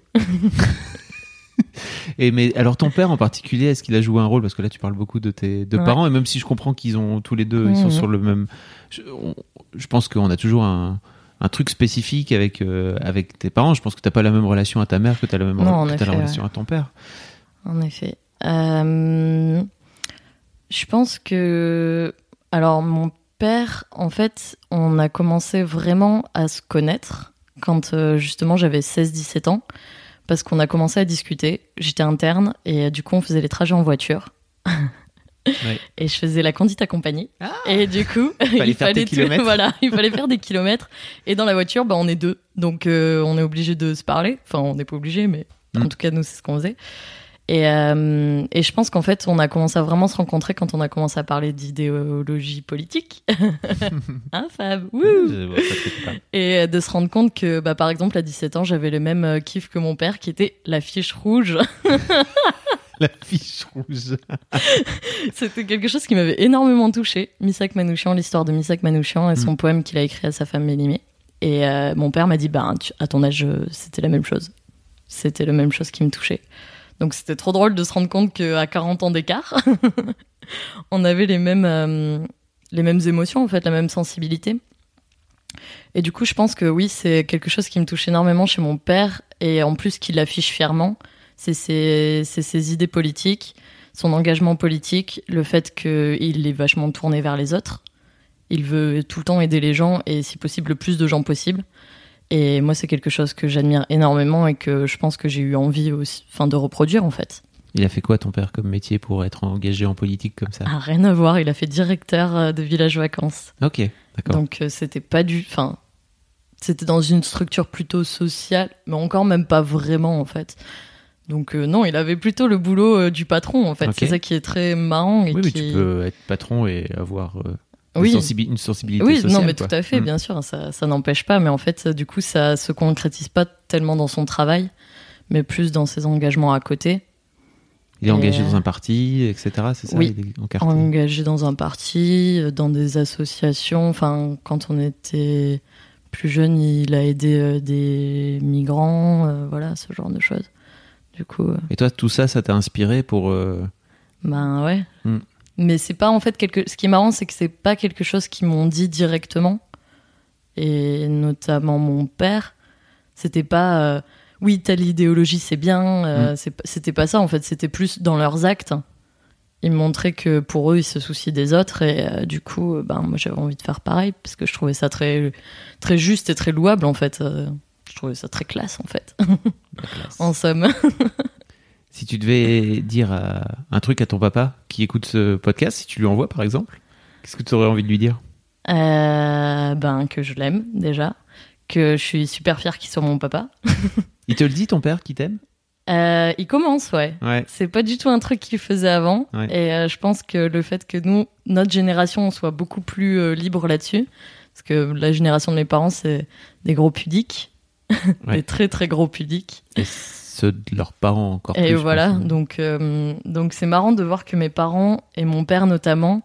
Mais alors, ton père en particulier, est-ce qu'il a joué un rôle? Parce que là, tu parles beaucoup de tes 2 parents, et même si je comprends qu'ils ont tous les 2, ils sont sur le même... Je pense qu'on a toujours un truc spécifique avec tes parents. Je pense que t'as pas la même relation à ta mère que t'as la même relation à ton père. En effet. Je pense que... Alors, mon père, en fait, on a commencé vraiment à se connaître quand, justement, j'avais 16-17 ans, parce qu'on a commencé à discuter. J'étais interne, et du coup, on faisait les trajets en voiture. Et je faisais la conduite accompagnée. Et du coup, il fallait faire des kilomètres. Et dans la voiture, on est 2. Donc, on est obligé de se parler. Enfin, on n'est pas obligé, mais en tout cas, nous, c'est ce qu'on faisait. Et je pense qu'en fait, on a commencé à vraiment se rencontrer quand on a commencé à parler d'idéologie politique. Hein, Fab? Et de se rendre compte que, par exemple, à 17 ans, j'avais le même kiff que mon père, qui était la fiche rouge. La fiche rouge. C'était quelque chose qui m'avait énormément touchée. Missak Manouchian, l'histoire de Missak Manouchian et son poème qu'il a écrit à sa femme Mélimée. Et mon père m'a dit, à ton âge, c'était la même chose. C'était la même chose qui me touchait. Donc c'était trop drôle de se rendre compte qu'à 40 ans d'écart, on avait les mêmes émotions, en fait, la même sensibilité. Et du coup, je pense que oui, c'est quelque chose qui me touche énormément chez mon père, et en plus qu'il affiche fièrement, c'est ses idées politiques, son engagement politique, le fait qu'il est vachement tourné vers les autres. Il veut tout le temps aider les gens, et si possible, le plus de gens possible. Et moi, c'est quelque chose que j'admire énormément et que je pense que j'ai eu envie aussi, de reproduire, en fait. Il a fait quoi, ton père, comme métier pour être engagé en politique comme ça? Rien à voir. Il a fait directeur de village vacances. Ok, d'accord. Donc, c'était pas c'était dans une structure plutôt sociale, mais encore même pas vraiment, en fait. Donc, non, il avait plutôt le boulot du patron, en fait. Okay. C'est ça qui est très marrant. Oui, mais tu peux être patron et avoir... une sensibilité sociale. Non, mais tout à fait, bien sûr, ça n'empêche pas, mais en fait, du coup, ça se concrétise pas tellement dans son travail, mais plus dans ses engagements à côté. Il est engagé dans un parti, etc., c'est ça? Oui, engagé dans un parti, dans des associations. Enfin, quand on était plus jeune, il a aidé des migrants, voilà, ce genre de choses. Du coup... Et toi, tout ça, ça t'a inspiré pour... ouais. Mais c'est pas en fait ce qui est marrant, c'est que c'est pas quelque chose qu'ils m'ont dit directement. Et notamment mon père, c'était pas oui, telle idéologie c'est bien, c'était pas ça en fait, c'était plus dans leurs actes. Ils montraient que pour eux, ils se souciaient des autres, et du coup, moi j'avais envie de faire pareil, parce que je trouvais ça très, très juste et très louable en fait. Je trouvais ça très classe en fait. En somme. Si tu devais dire un truc à ton papa qui écoute ce podcast, si tu lui envoies par exemple, qu'est-ce que tu aurais envie de lui dire? Que je l'aime déjà, que je suis super fière qu'il soit mon papa. Il te le dit, ton père, qu'il t'aime? Il commence, ouais. C'est pas du tout un truc qu'il faisait avant. Ouais. Et je pense que le fait que notre génération, soit beaucoup plus libre là-dessus, parce que la génération de mes parents, c'est des gros pudiques, des très très gros pudiques. Et ceux de leurs parents encore plus. Et voilà, donc c'est marrant de voir que mes parents, et mon père notamment,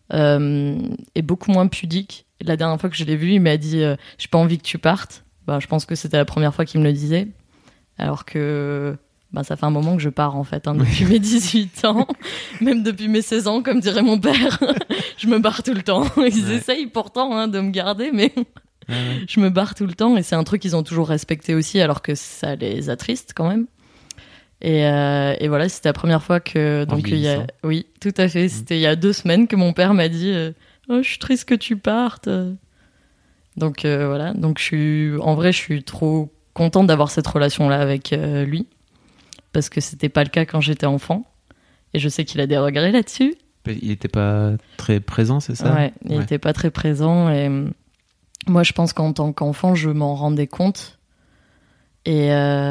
est beaucoup moins pudique. La dernière fois que je l'ai vu, il m'a dit « j'ai pas envie que tu partes ». Je pense que c'était la première fois qu'il me le disait. Alors que ça fait un moment que je pars en fait, depuis mes 18 ans, même depuis mes 16 ans, comme dirait mon père. Je me barre tout le temps. Ils essayent pourtant de me garder, mais Je me barre tout le temps et c'est un truc qu'ils ont toujours respecté aussi, alors que ça les attriste quand même. Et voilà, c'était la première fois que... Donc, oui, tout à fait. C'était il y a 2 semaines que mon père m'a dit oh, je suis triste que tu partes. Donc voilà, donc je suis trop contente d'avoir cette relation-là avec lui, parce que c'était pas le cas quand j'étais enfant. Et je sais qu'il a des regrets là-dessus. Il était pas très présent, c'est ça ? Ouais, il était pas très présent. Et moi, je pense qu'en tant qu'enfant, je m'en rendais compte. Et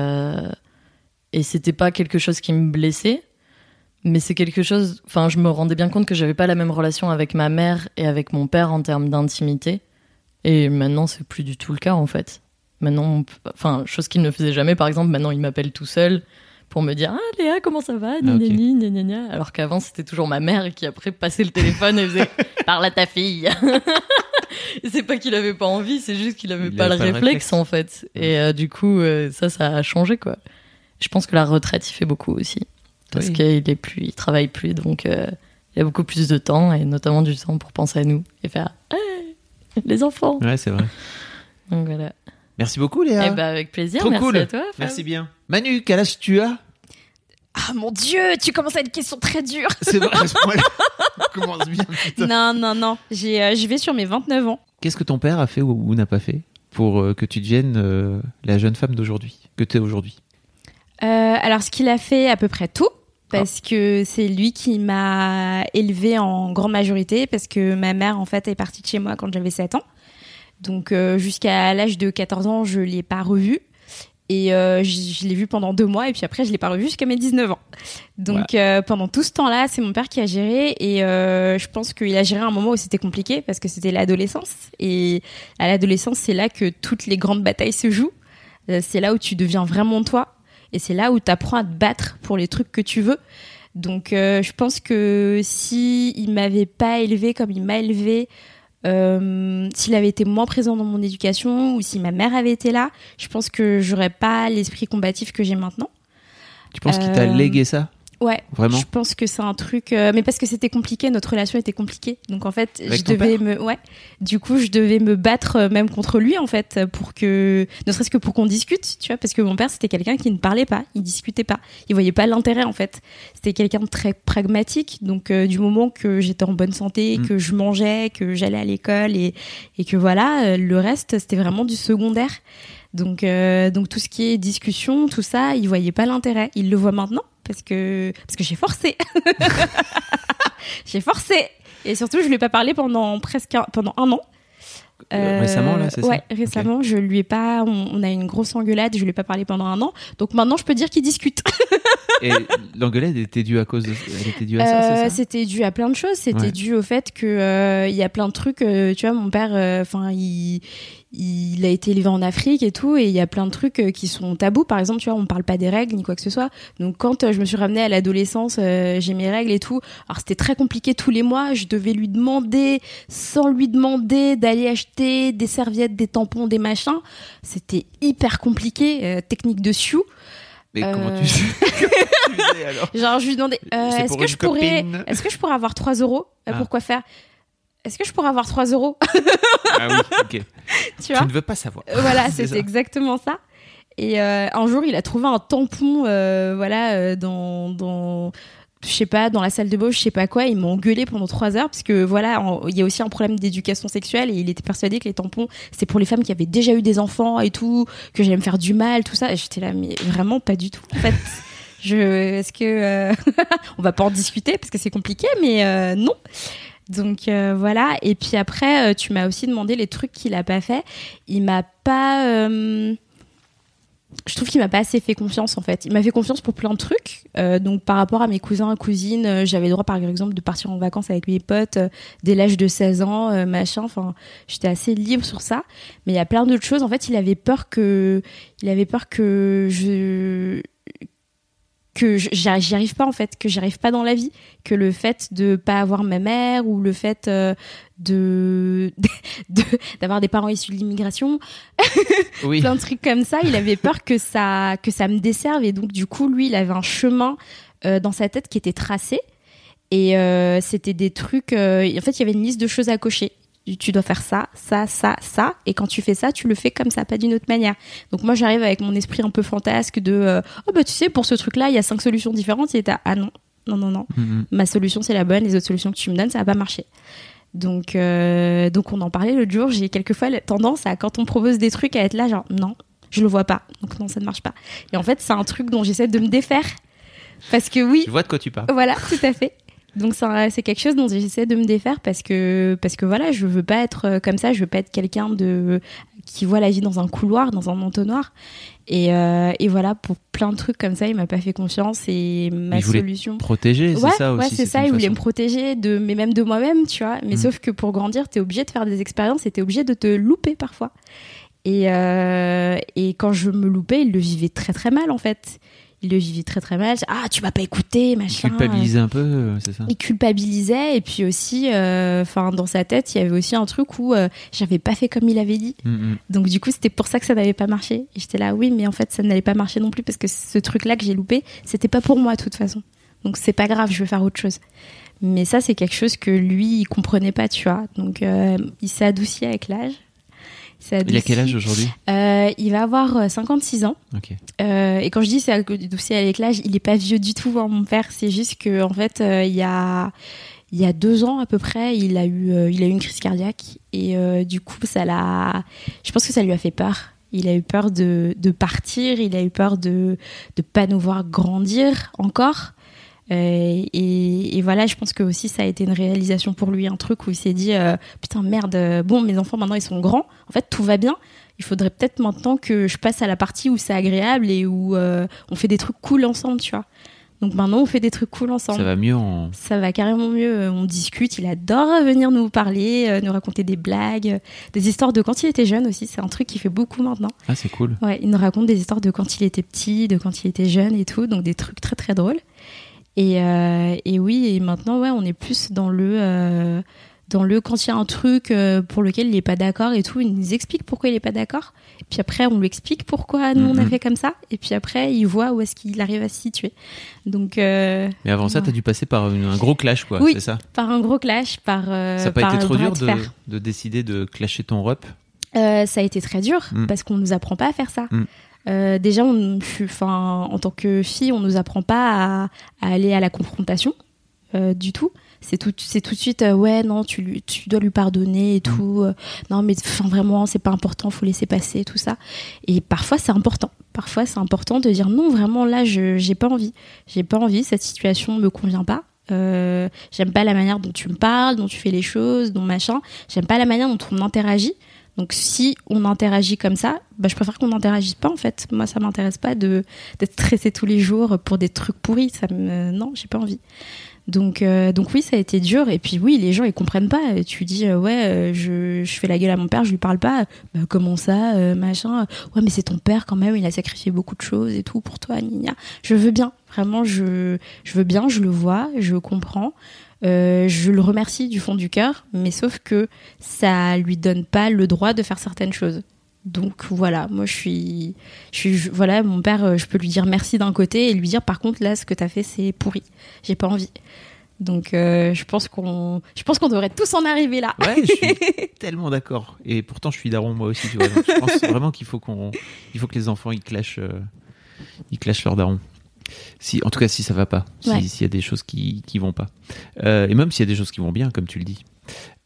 c'était pas quelque chose qui me blessait, mais c'est quelque chose... Enfin, je me rendais bien compte que j'avais pas la même relation avec ma mère et avec mon père en termes d'intimité. Et maintenant, c'est plus du tout le cas, en fait. Maintenant, chose qu'il ne faisait jamais, par exemple, maintenant, il m'appelle tout seul pour me dire « Ah, Léa, comment ça va ?» Alors qu'avant, c'était toujours ma mère qui, après, passait le téléphone et faisait « Parle à ta fille !» Et c'est pas qu'il avait pas envie, c'est juste qu'il avait pas le réflexe, en fait. Et du coup, ça a changé, quoi. Je pense que la retraite, il fait beaucoup aussi. Parce qu'il travaille plus, donc il a beaucoup plus de temps, et notamment du temps pour penser à nous et faire les enfants. Ouais, c'est vrai. Donc voilà. Merci beaucoup, Léa. Eh ben, avec plaisir. Trop merci cool. À toi. Fab. Merci bien. Manu, quel âge tu as ? Ah mon Dieu, tu commences à une question très dure. C'est vrai, à ce point-là. On commence bien. Putain. Non. Je vais sur mes 29 ans. Qu'est-ce que ton père a fait ou n'a pas fait pour que tu deviennes la jeune femme d'aujourd'hui, que tu es aujourd'hui ? Alors, ce qu'il a fait à peu près tout, parce que c'est lui qui m'a élevée en grande majorité, parce que ma mère, en fait, est partie de chez moi quand j'avais 7 ans. Donc, jusqu'à l'âge de 14 ans, je l'ai pas revue. Et je l'ai vue pendant 2 mois, et puis après, je l'ai pas revue jusqu'à mes 19 ans. Donc, pendant tout ce temps-là, c'est mon père qui a géré, et je pense qu'il a géré à un moment où c'était compliqué, parce que c'était l'adolescence. Et à l'adolescence, c'est là que toutes les grandes batailles se jouent. C'est là où tu deviens vraiment toi. Et c'est là où tu apprends à te battre pour les trucs que tu veux. Donc, je pense que s'il m'avait pas élevée comme il m'a élevée, s'il avait été moins présent dans mon éducation, ou si ma mère avait été là, je pense que j'aurais pas l'esprit combatif que j'ai maintenant. Tu penses qu'il t'a légué ça ? Ouais, vraiment. Je pense que c'est un truc, mais parce que c'était compliqué, notre relation était compliquée, donc en fait, avec je devais du coup, je devais me battre même contre lui en fait, ne serait-ce que pour qu'on discute, tu vois, parce que mon père c'était quelqu'un qui ne parlait pas, il discutait pas, il voyait pas l'intérêt en fait, c'était quelqu'un de très pragmatique, donc du moment que j'étais en bonne santé, que je mangeais, que j'allais à l'école et que voilà, le reste c'était vraiment du secondaire. Donc tout ce qui est discussion, tout ça, il voyait pas l'intérêt. Il le voit maintenant parce que j'ai forcé. J'ai forcé. Et surtout, je lui ai pas parlé pendant 1 an. Récemment, là, c'est ça ? Ouais, récemment, je lui ai pas. On a eu une grosse engueulade. Je lui ai pas parlé pendant 1 an. Donc maintenant, je peux dire qu'ils discutent. Et l'engueulade était due à cause elle était due à ça, c'est ça ? C'était dû à plein de choses. C'était dû au fait que il y a plein de trucs. Tu vois, mon père, il a été élevé en Afrique et tout, et il y a plein de trucs qui sont tabous. Par exemple, tu vois, on parle pas des règles ni quoi que ce soit. Donc quand je me suis ramenée à l'adolescence, j'ai mes règles et tout. Alors c'était très compliqué tous les mois. Je devais lui demander, sans lui demander, d'aller acheter des serviettes, des tampons, des machins. C'était hyper compliqué. Technique de Sioux. Mais comment tu faisais alors ? Genre je lui demandais est-ce que je pourrais avoir 3 euros pour quoi faire ? Est-ce que je pourrais avoir 3 euros ? Ah oui, ok. Tu vois ? Ne veux pas savoir. Voilà, c'était exactement ça. Et un jour, il a trouvé un tampon, dans je sais pas, dans la salle de bain, je sais pas quoi. Il m'a engueulé pendant 3 heures parce que voilà, il y a aussi un problème d'éducation sexuelle et il était persuadé que les tampons, c'est pour les femmes qui avaient déjà eu des enfants et tout, que j'allais me faire du mal, tout ça. Et j'étais là, mais vraiment pas du tout. En fait, est-ce que on va pas en discuter parce que c'est compliqué, mais non. Donc voilà. Et puis après, tu m'as aussi demandé les trucs qu'il a pas fait. Il m'a pas. Je trouve qu'il m'a pas assez fait confiance en fait. Il m'a fait confiance pour plein de trucs. Donc par rapport à mes cousins et cousines, j'avais le droit par exemple de partir en vacances avec mes potes dès l'âge de 16 ans, machin. Enfin, j'étais assez libre sur ça. Mais il y a plein d'autres choses. En fait, il avait peur que j'y arrive pas en fait, que j'y arrive pas dans la vie, que le fait de pas avoir ma mère ou le fait d'avoir des parents issus de l'immigration, oui. Plein de trucs comme ça, il avait peur que ça me desserve et donc du coup lui il avait un chemin dans sa tête qui était tracé et c'était des trucs en fait il y avait une liste de choses à cocher. tu dois faire ça, ça, ça, ça, et quand tu fais ça, tu le fais comme ça, pas d'une autre manière. Donc moi, j'arrive avec mon esprit un peu fantasque de tu sais, pour ce truc-là, il y a 5 solutions différentes, et ah non, ma solution c'est la bonne, les autres solutions que tu me donnes, ça va pas marcher. Donc on en parlait l'autre jour, j'ai quelquefois tendance à, quand on propose des trucs, à être là genre non, je le vois pas, donc non, ça ne marche pas. Et en fait, c'est un truc dont j'essaie de me défaire, parce que oui, je vois de quoi tu parles. Voilà, tout à fait. Donc c'est quelque chose dont j'essaie de me défaire parce que voilà, je veux pas être comme ça, je veux pas être quelqu'un qui voit la vie dans un couloir, dans un entonnoir. Et voilà, pour plein de trucs comme ça, il m'a pas fait confiance, et ma solution. Protéger, c'est ça aussi. Ouais, c'est ça. Il voulait me protéger mais même de moi-même, tu vois. Mais sauf que pour grandir, t'es obligé de faire des expériences et t'es obligé de te louper parfois. Et quand je me loupais, il le vivait très très mal en fait. Il le vivait très très mal. Ah, tu m'as pas écouté, machin. Il culpabilisait un peu, c'est ça. Il culpabilisait, et puis aussi, dans sa tête, il y avait aussi un truc où j'avais pas fait comme il avait dit. Donc du coup, c'était pour ça que ça n'avait pas marché. Et j'étais là, oui, mais en fait, ça n'allait pas marcher non plus, parce que ce truc-là que j'ai loupé, c'était pas pour moi de toute façon. Donc c'est pas grave, je vais faire autre chose. Mais ça, c'est quelque chose que lui, il comprenait pas, tu vois. Donc il s'est adouci avec l'âge. Il a quel âge aujourd'hui ? Il va avoir 56 ans. Okay. Et quand je dis c'est adouci avec l'âge, il est pas vieux du tout, hein, mon père. C'est juste que en fait, il y a 2 ans à peu près, il a eu une crise cardiaque, et du coup, je pense que ça lui a fait peur. Il a eu peur de partir. Il a eu peur de pas nous voir grandir encore. Et voilà, je pense que aussi ça a été une réalisation pour lui, un truc où il s'est dit putain merde, bon, mes enfants maintenant ils sont grands, en fait tout va bien, il faudrait peut-être maintenant que je passe à la partie où c'est agréable et où on fait des trucs cool ensemble, tu vois. Donc maintenant on fait des trucs cool ensemble. Ça va mieux Ça va carrément mieux, on discute, il adore venir nous parler, nous raconter des blagues, des histoires de quand il était jeune aussi, c'est un truc qu'il fait beaucoup maintenant. Ah, c'est cool. Ouais, il nous raconte des histoires de quand il était petit, de quand il était jeune et tout, donc des trucs très très drôles. Et oui, et maintenant, ouais, on est plus dans le quand il y a un truc pour lequel il n'est pas d'accord et tout, il nous explique pourquoi il n'est pas d'accord. Et puis après, on lui explique pourquoi nous on a fait comme ça. Et puis après, il voit où est-ce qu'il arrive à se situer. Donc. Mais avant ça, t'as dû passer par un gros clash, quoi. Oui, c'est ça. Par un gros clash, ça n'a pas été trop dur de décider de clasher ton rep. Ça a été très dur parce qu'on nous apprend pas à faire ça. Déjà, en tant que fille, on nous apprend pas à aller à la confrontation du tout. C'est tout de suite ouais, non, tu dois lui pardonner et tout. Non, mais vraiment, c'est pas important, faut laisser passer tout ça. Et parfois, c'est important. Parfois, c'est important de dire non, vraiment là, j'ai pas envie. J'ai pas envie. Cette situation me convient pas. J'aime pas la manière dont tu me parles, dont tu fais les choses, dont machin. J'aime pas la manière dont on interagit. Donc si on interagit comme ça, je préfère qu'on n'interagisse pas en fait. Moi, ça m'intéresse pas d'être stressée tous les jours pour des trucs pourris. Non, j'ai pas envie. Donc oui, ça a été dur. Et puis oui, les gens ils comprennent pas. Et tu dis je fais la gueule à mon père, je lui parle pas. Comment ça, machin. Ouais, mais c'est ton père quand même. Il a sacrifié beaucoup de choses et tout pour toi. Gna. Je veux bien, vraiment, je veux bien. Je le vois, je comprends. Je le remercie du fond du cœur, mais sauf que ça lui donne pas le droit de faire certaines choses. Donc voilà, moi voilà, mon père, je peux lui dire merci d'un côté et lui dire par contre là ce que t'as fait c'est pourri, j'ai pas envie. Donc je pense qu'on devrait tous en arriver là. Ouais, je suis tellement d'accord. Et pourtant je suis daron moi aussi, tu vois. Donc, je pense vraiment qu'il faut que les enfants ils clashent leur daron. En tout cas, si ça va pas, s'il y a des choses qui vont pas, et même s'il y a des choses qui vont bien, comme tu le dis.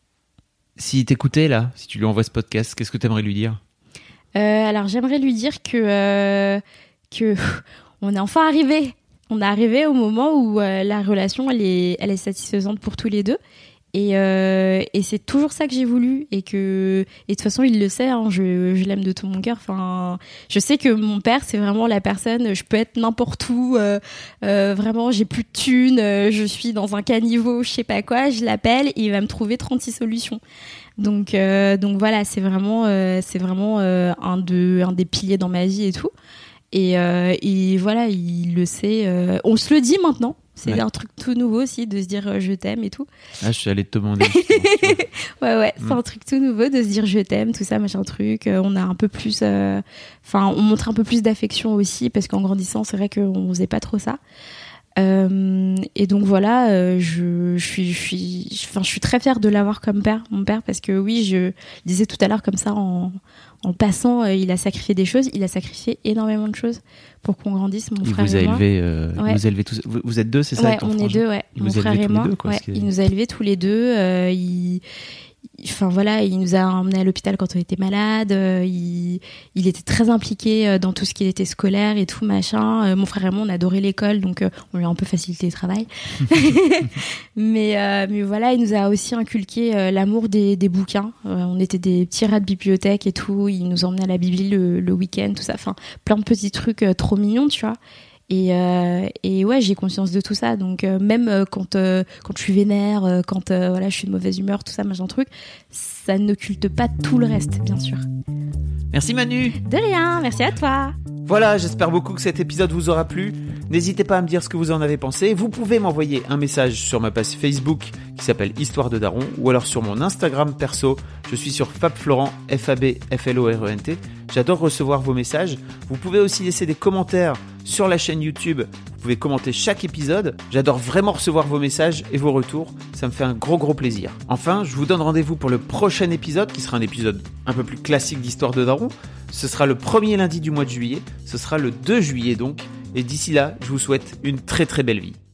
Si t'écoutais là, si tu lui envoies ce podcast, qu'est-ce que t'aimerais lui dire ? Alors j'aimerais lui dire que on est enfin arrivé. On est arrivé au moment où la relation elle est satisfaisante pour tous les deux. Et c'est toujours ça que j'ai voulu et de toute façon il le sait, hein, je l'aime de tout mon cœur. Enfin, je sais que mon père c'est vraiment la personne, je peux être n'importe où, vraiment j'ai plus de thunes, je suis dans un caniveau, je sais pas quoi, je l'appelle et il va me trouver 36 solutions. Donc voilà, c'est vraiment un des piliers dans ma vie et tout. Et voilà, il le sait. On se le dit maintenant. C'est un truc tout nouveau aussi de se dire je t'aime et tout. Ah, je suis allée te demander. ouais, c'est un truc tout nouveau de se dire je t'aime, tout ça, machin truc. On a un peu plus, on montre un peu plus d'affection aussi parce qu'en grandissant, c'est vrai qu'on faisait pas trop ça. Et donc voilà, je suis très fière de l'avoir comme père, mon père, parce que oui, je disais tout à l'heure comme ça en passant, il a sacrifié des choses, il a sacrifié énormément de choses pour qu'on grandisse, mon frère et moi. Il vous a élevé tous. Vous êtes deux, c'est ça? Ouais, on est deux, ouais. Mon frère et moi. Il nous a élevés tous les deux. Enfin voilà, il nous a emmenés à l'hôpital quand on était malade. Il était très impliqué dans tout ce qui était scolaire et tout machin. Mon frère et moi, on adorait l'école, donc on lui a un peu facilité le travail. mais voilà, il nous a aussi inculqué l'amour des bouquins. On était des petits rats de bibliothèque et tout. Il nous emmenait à la bibli le week-end, tout ça. Enfin, plein de petits trucs trop mignons, tu vois. Et ouais, j'ai conscience de tout ça. Donc même quand je suis vénère, quand voilà, je suis de mauvaise humeur, tout ça, machin truc, ça n'occulte pas tout le reste, bien sûr. Merci Manu. De rien, merci à toi. Voilà, j'espère beaucoup que cet épisode vous aura plu. N'hésitez pas à me dire ce que vous en avez pensé. Vous pouvez m'envoyer un message sur ma page Facebook qui s'appelle Histoire de Daron, ou alors sur mon Instagram perso. Je suis sur FabFlorent, FabFlorent. J'adore recevoir vos messages. Vous pouvez aussi laisser des commentaires sur la chaîne YouTube. Vous pouvez commenter chaque épisode. J'adore vraiment recevoir vos messages et vos retours. Ça me fait un gros plaisir. Enfin, je vous donne rendez-vous pour le prochain épisode, qui sera un épisode un peu plus classique d'Histoire de Daron. Ce sera le premier lundi du mois de juillet. Ce sera le 2 juillet donc. Et d'ici là, je vous souhaite une très belle vie.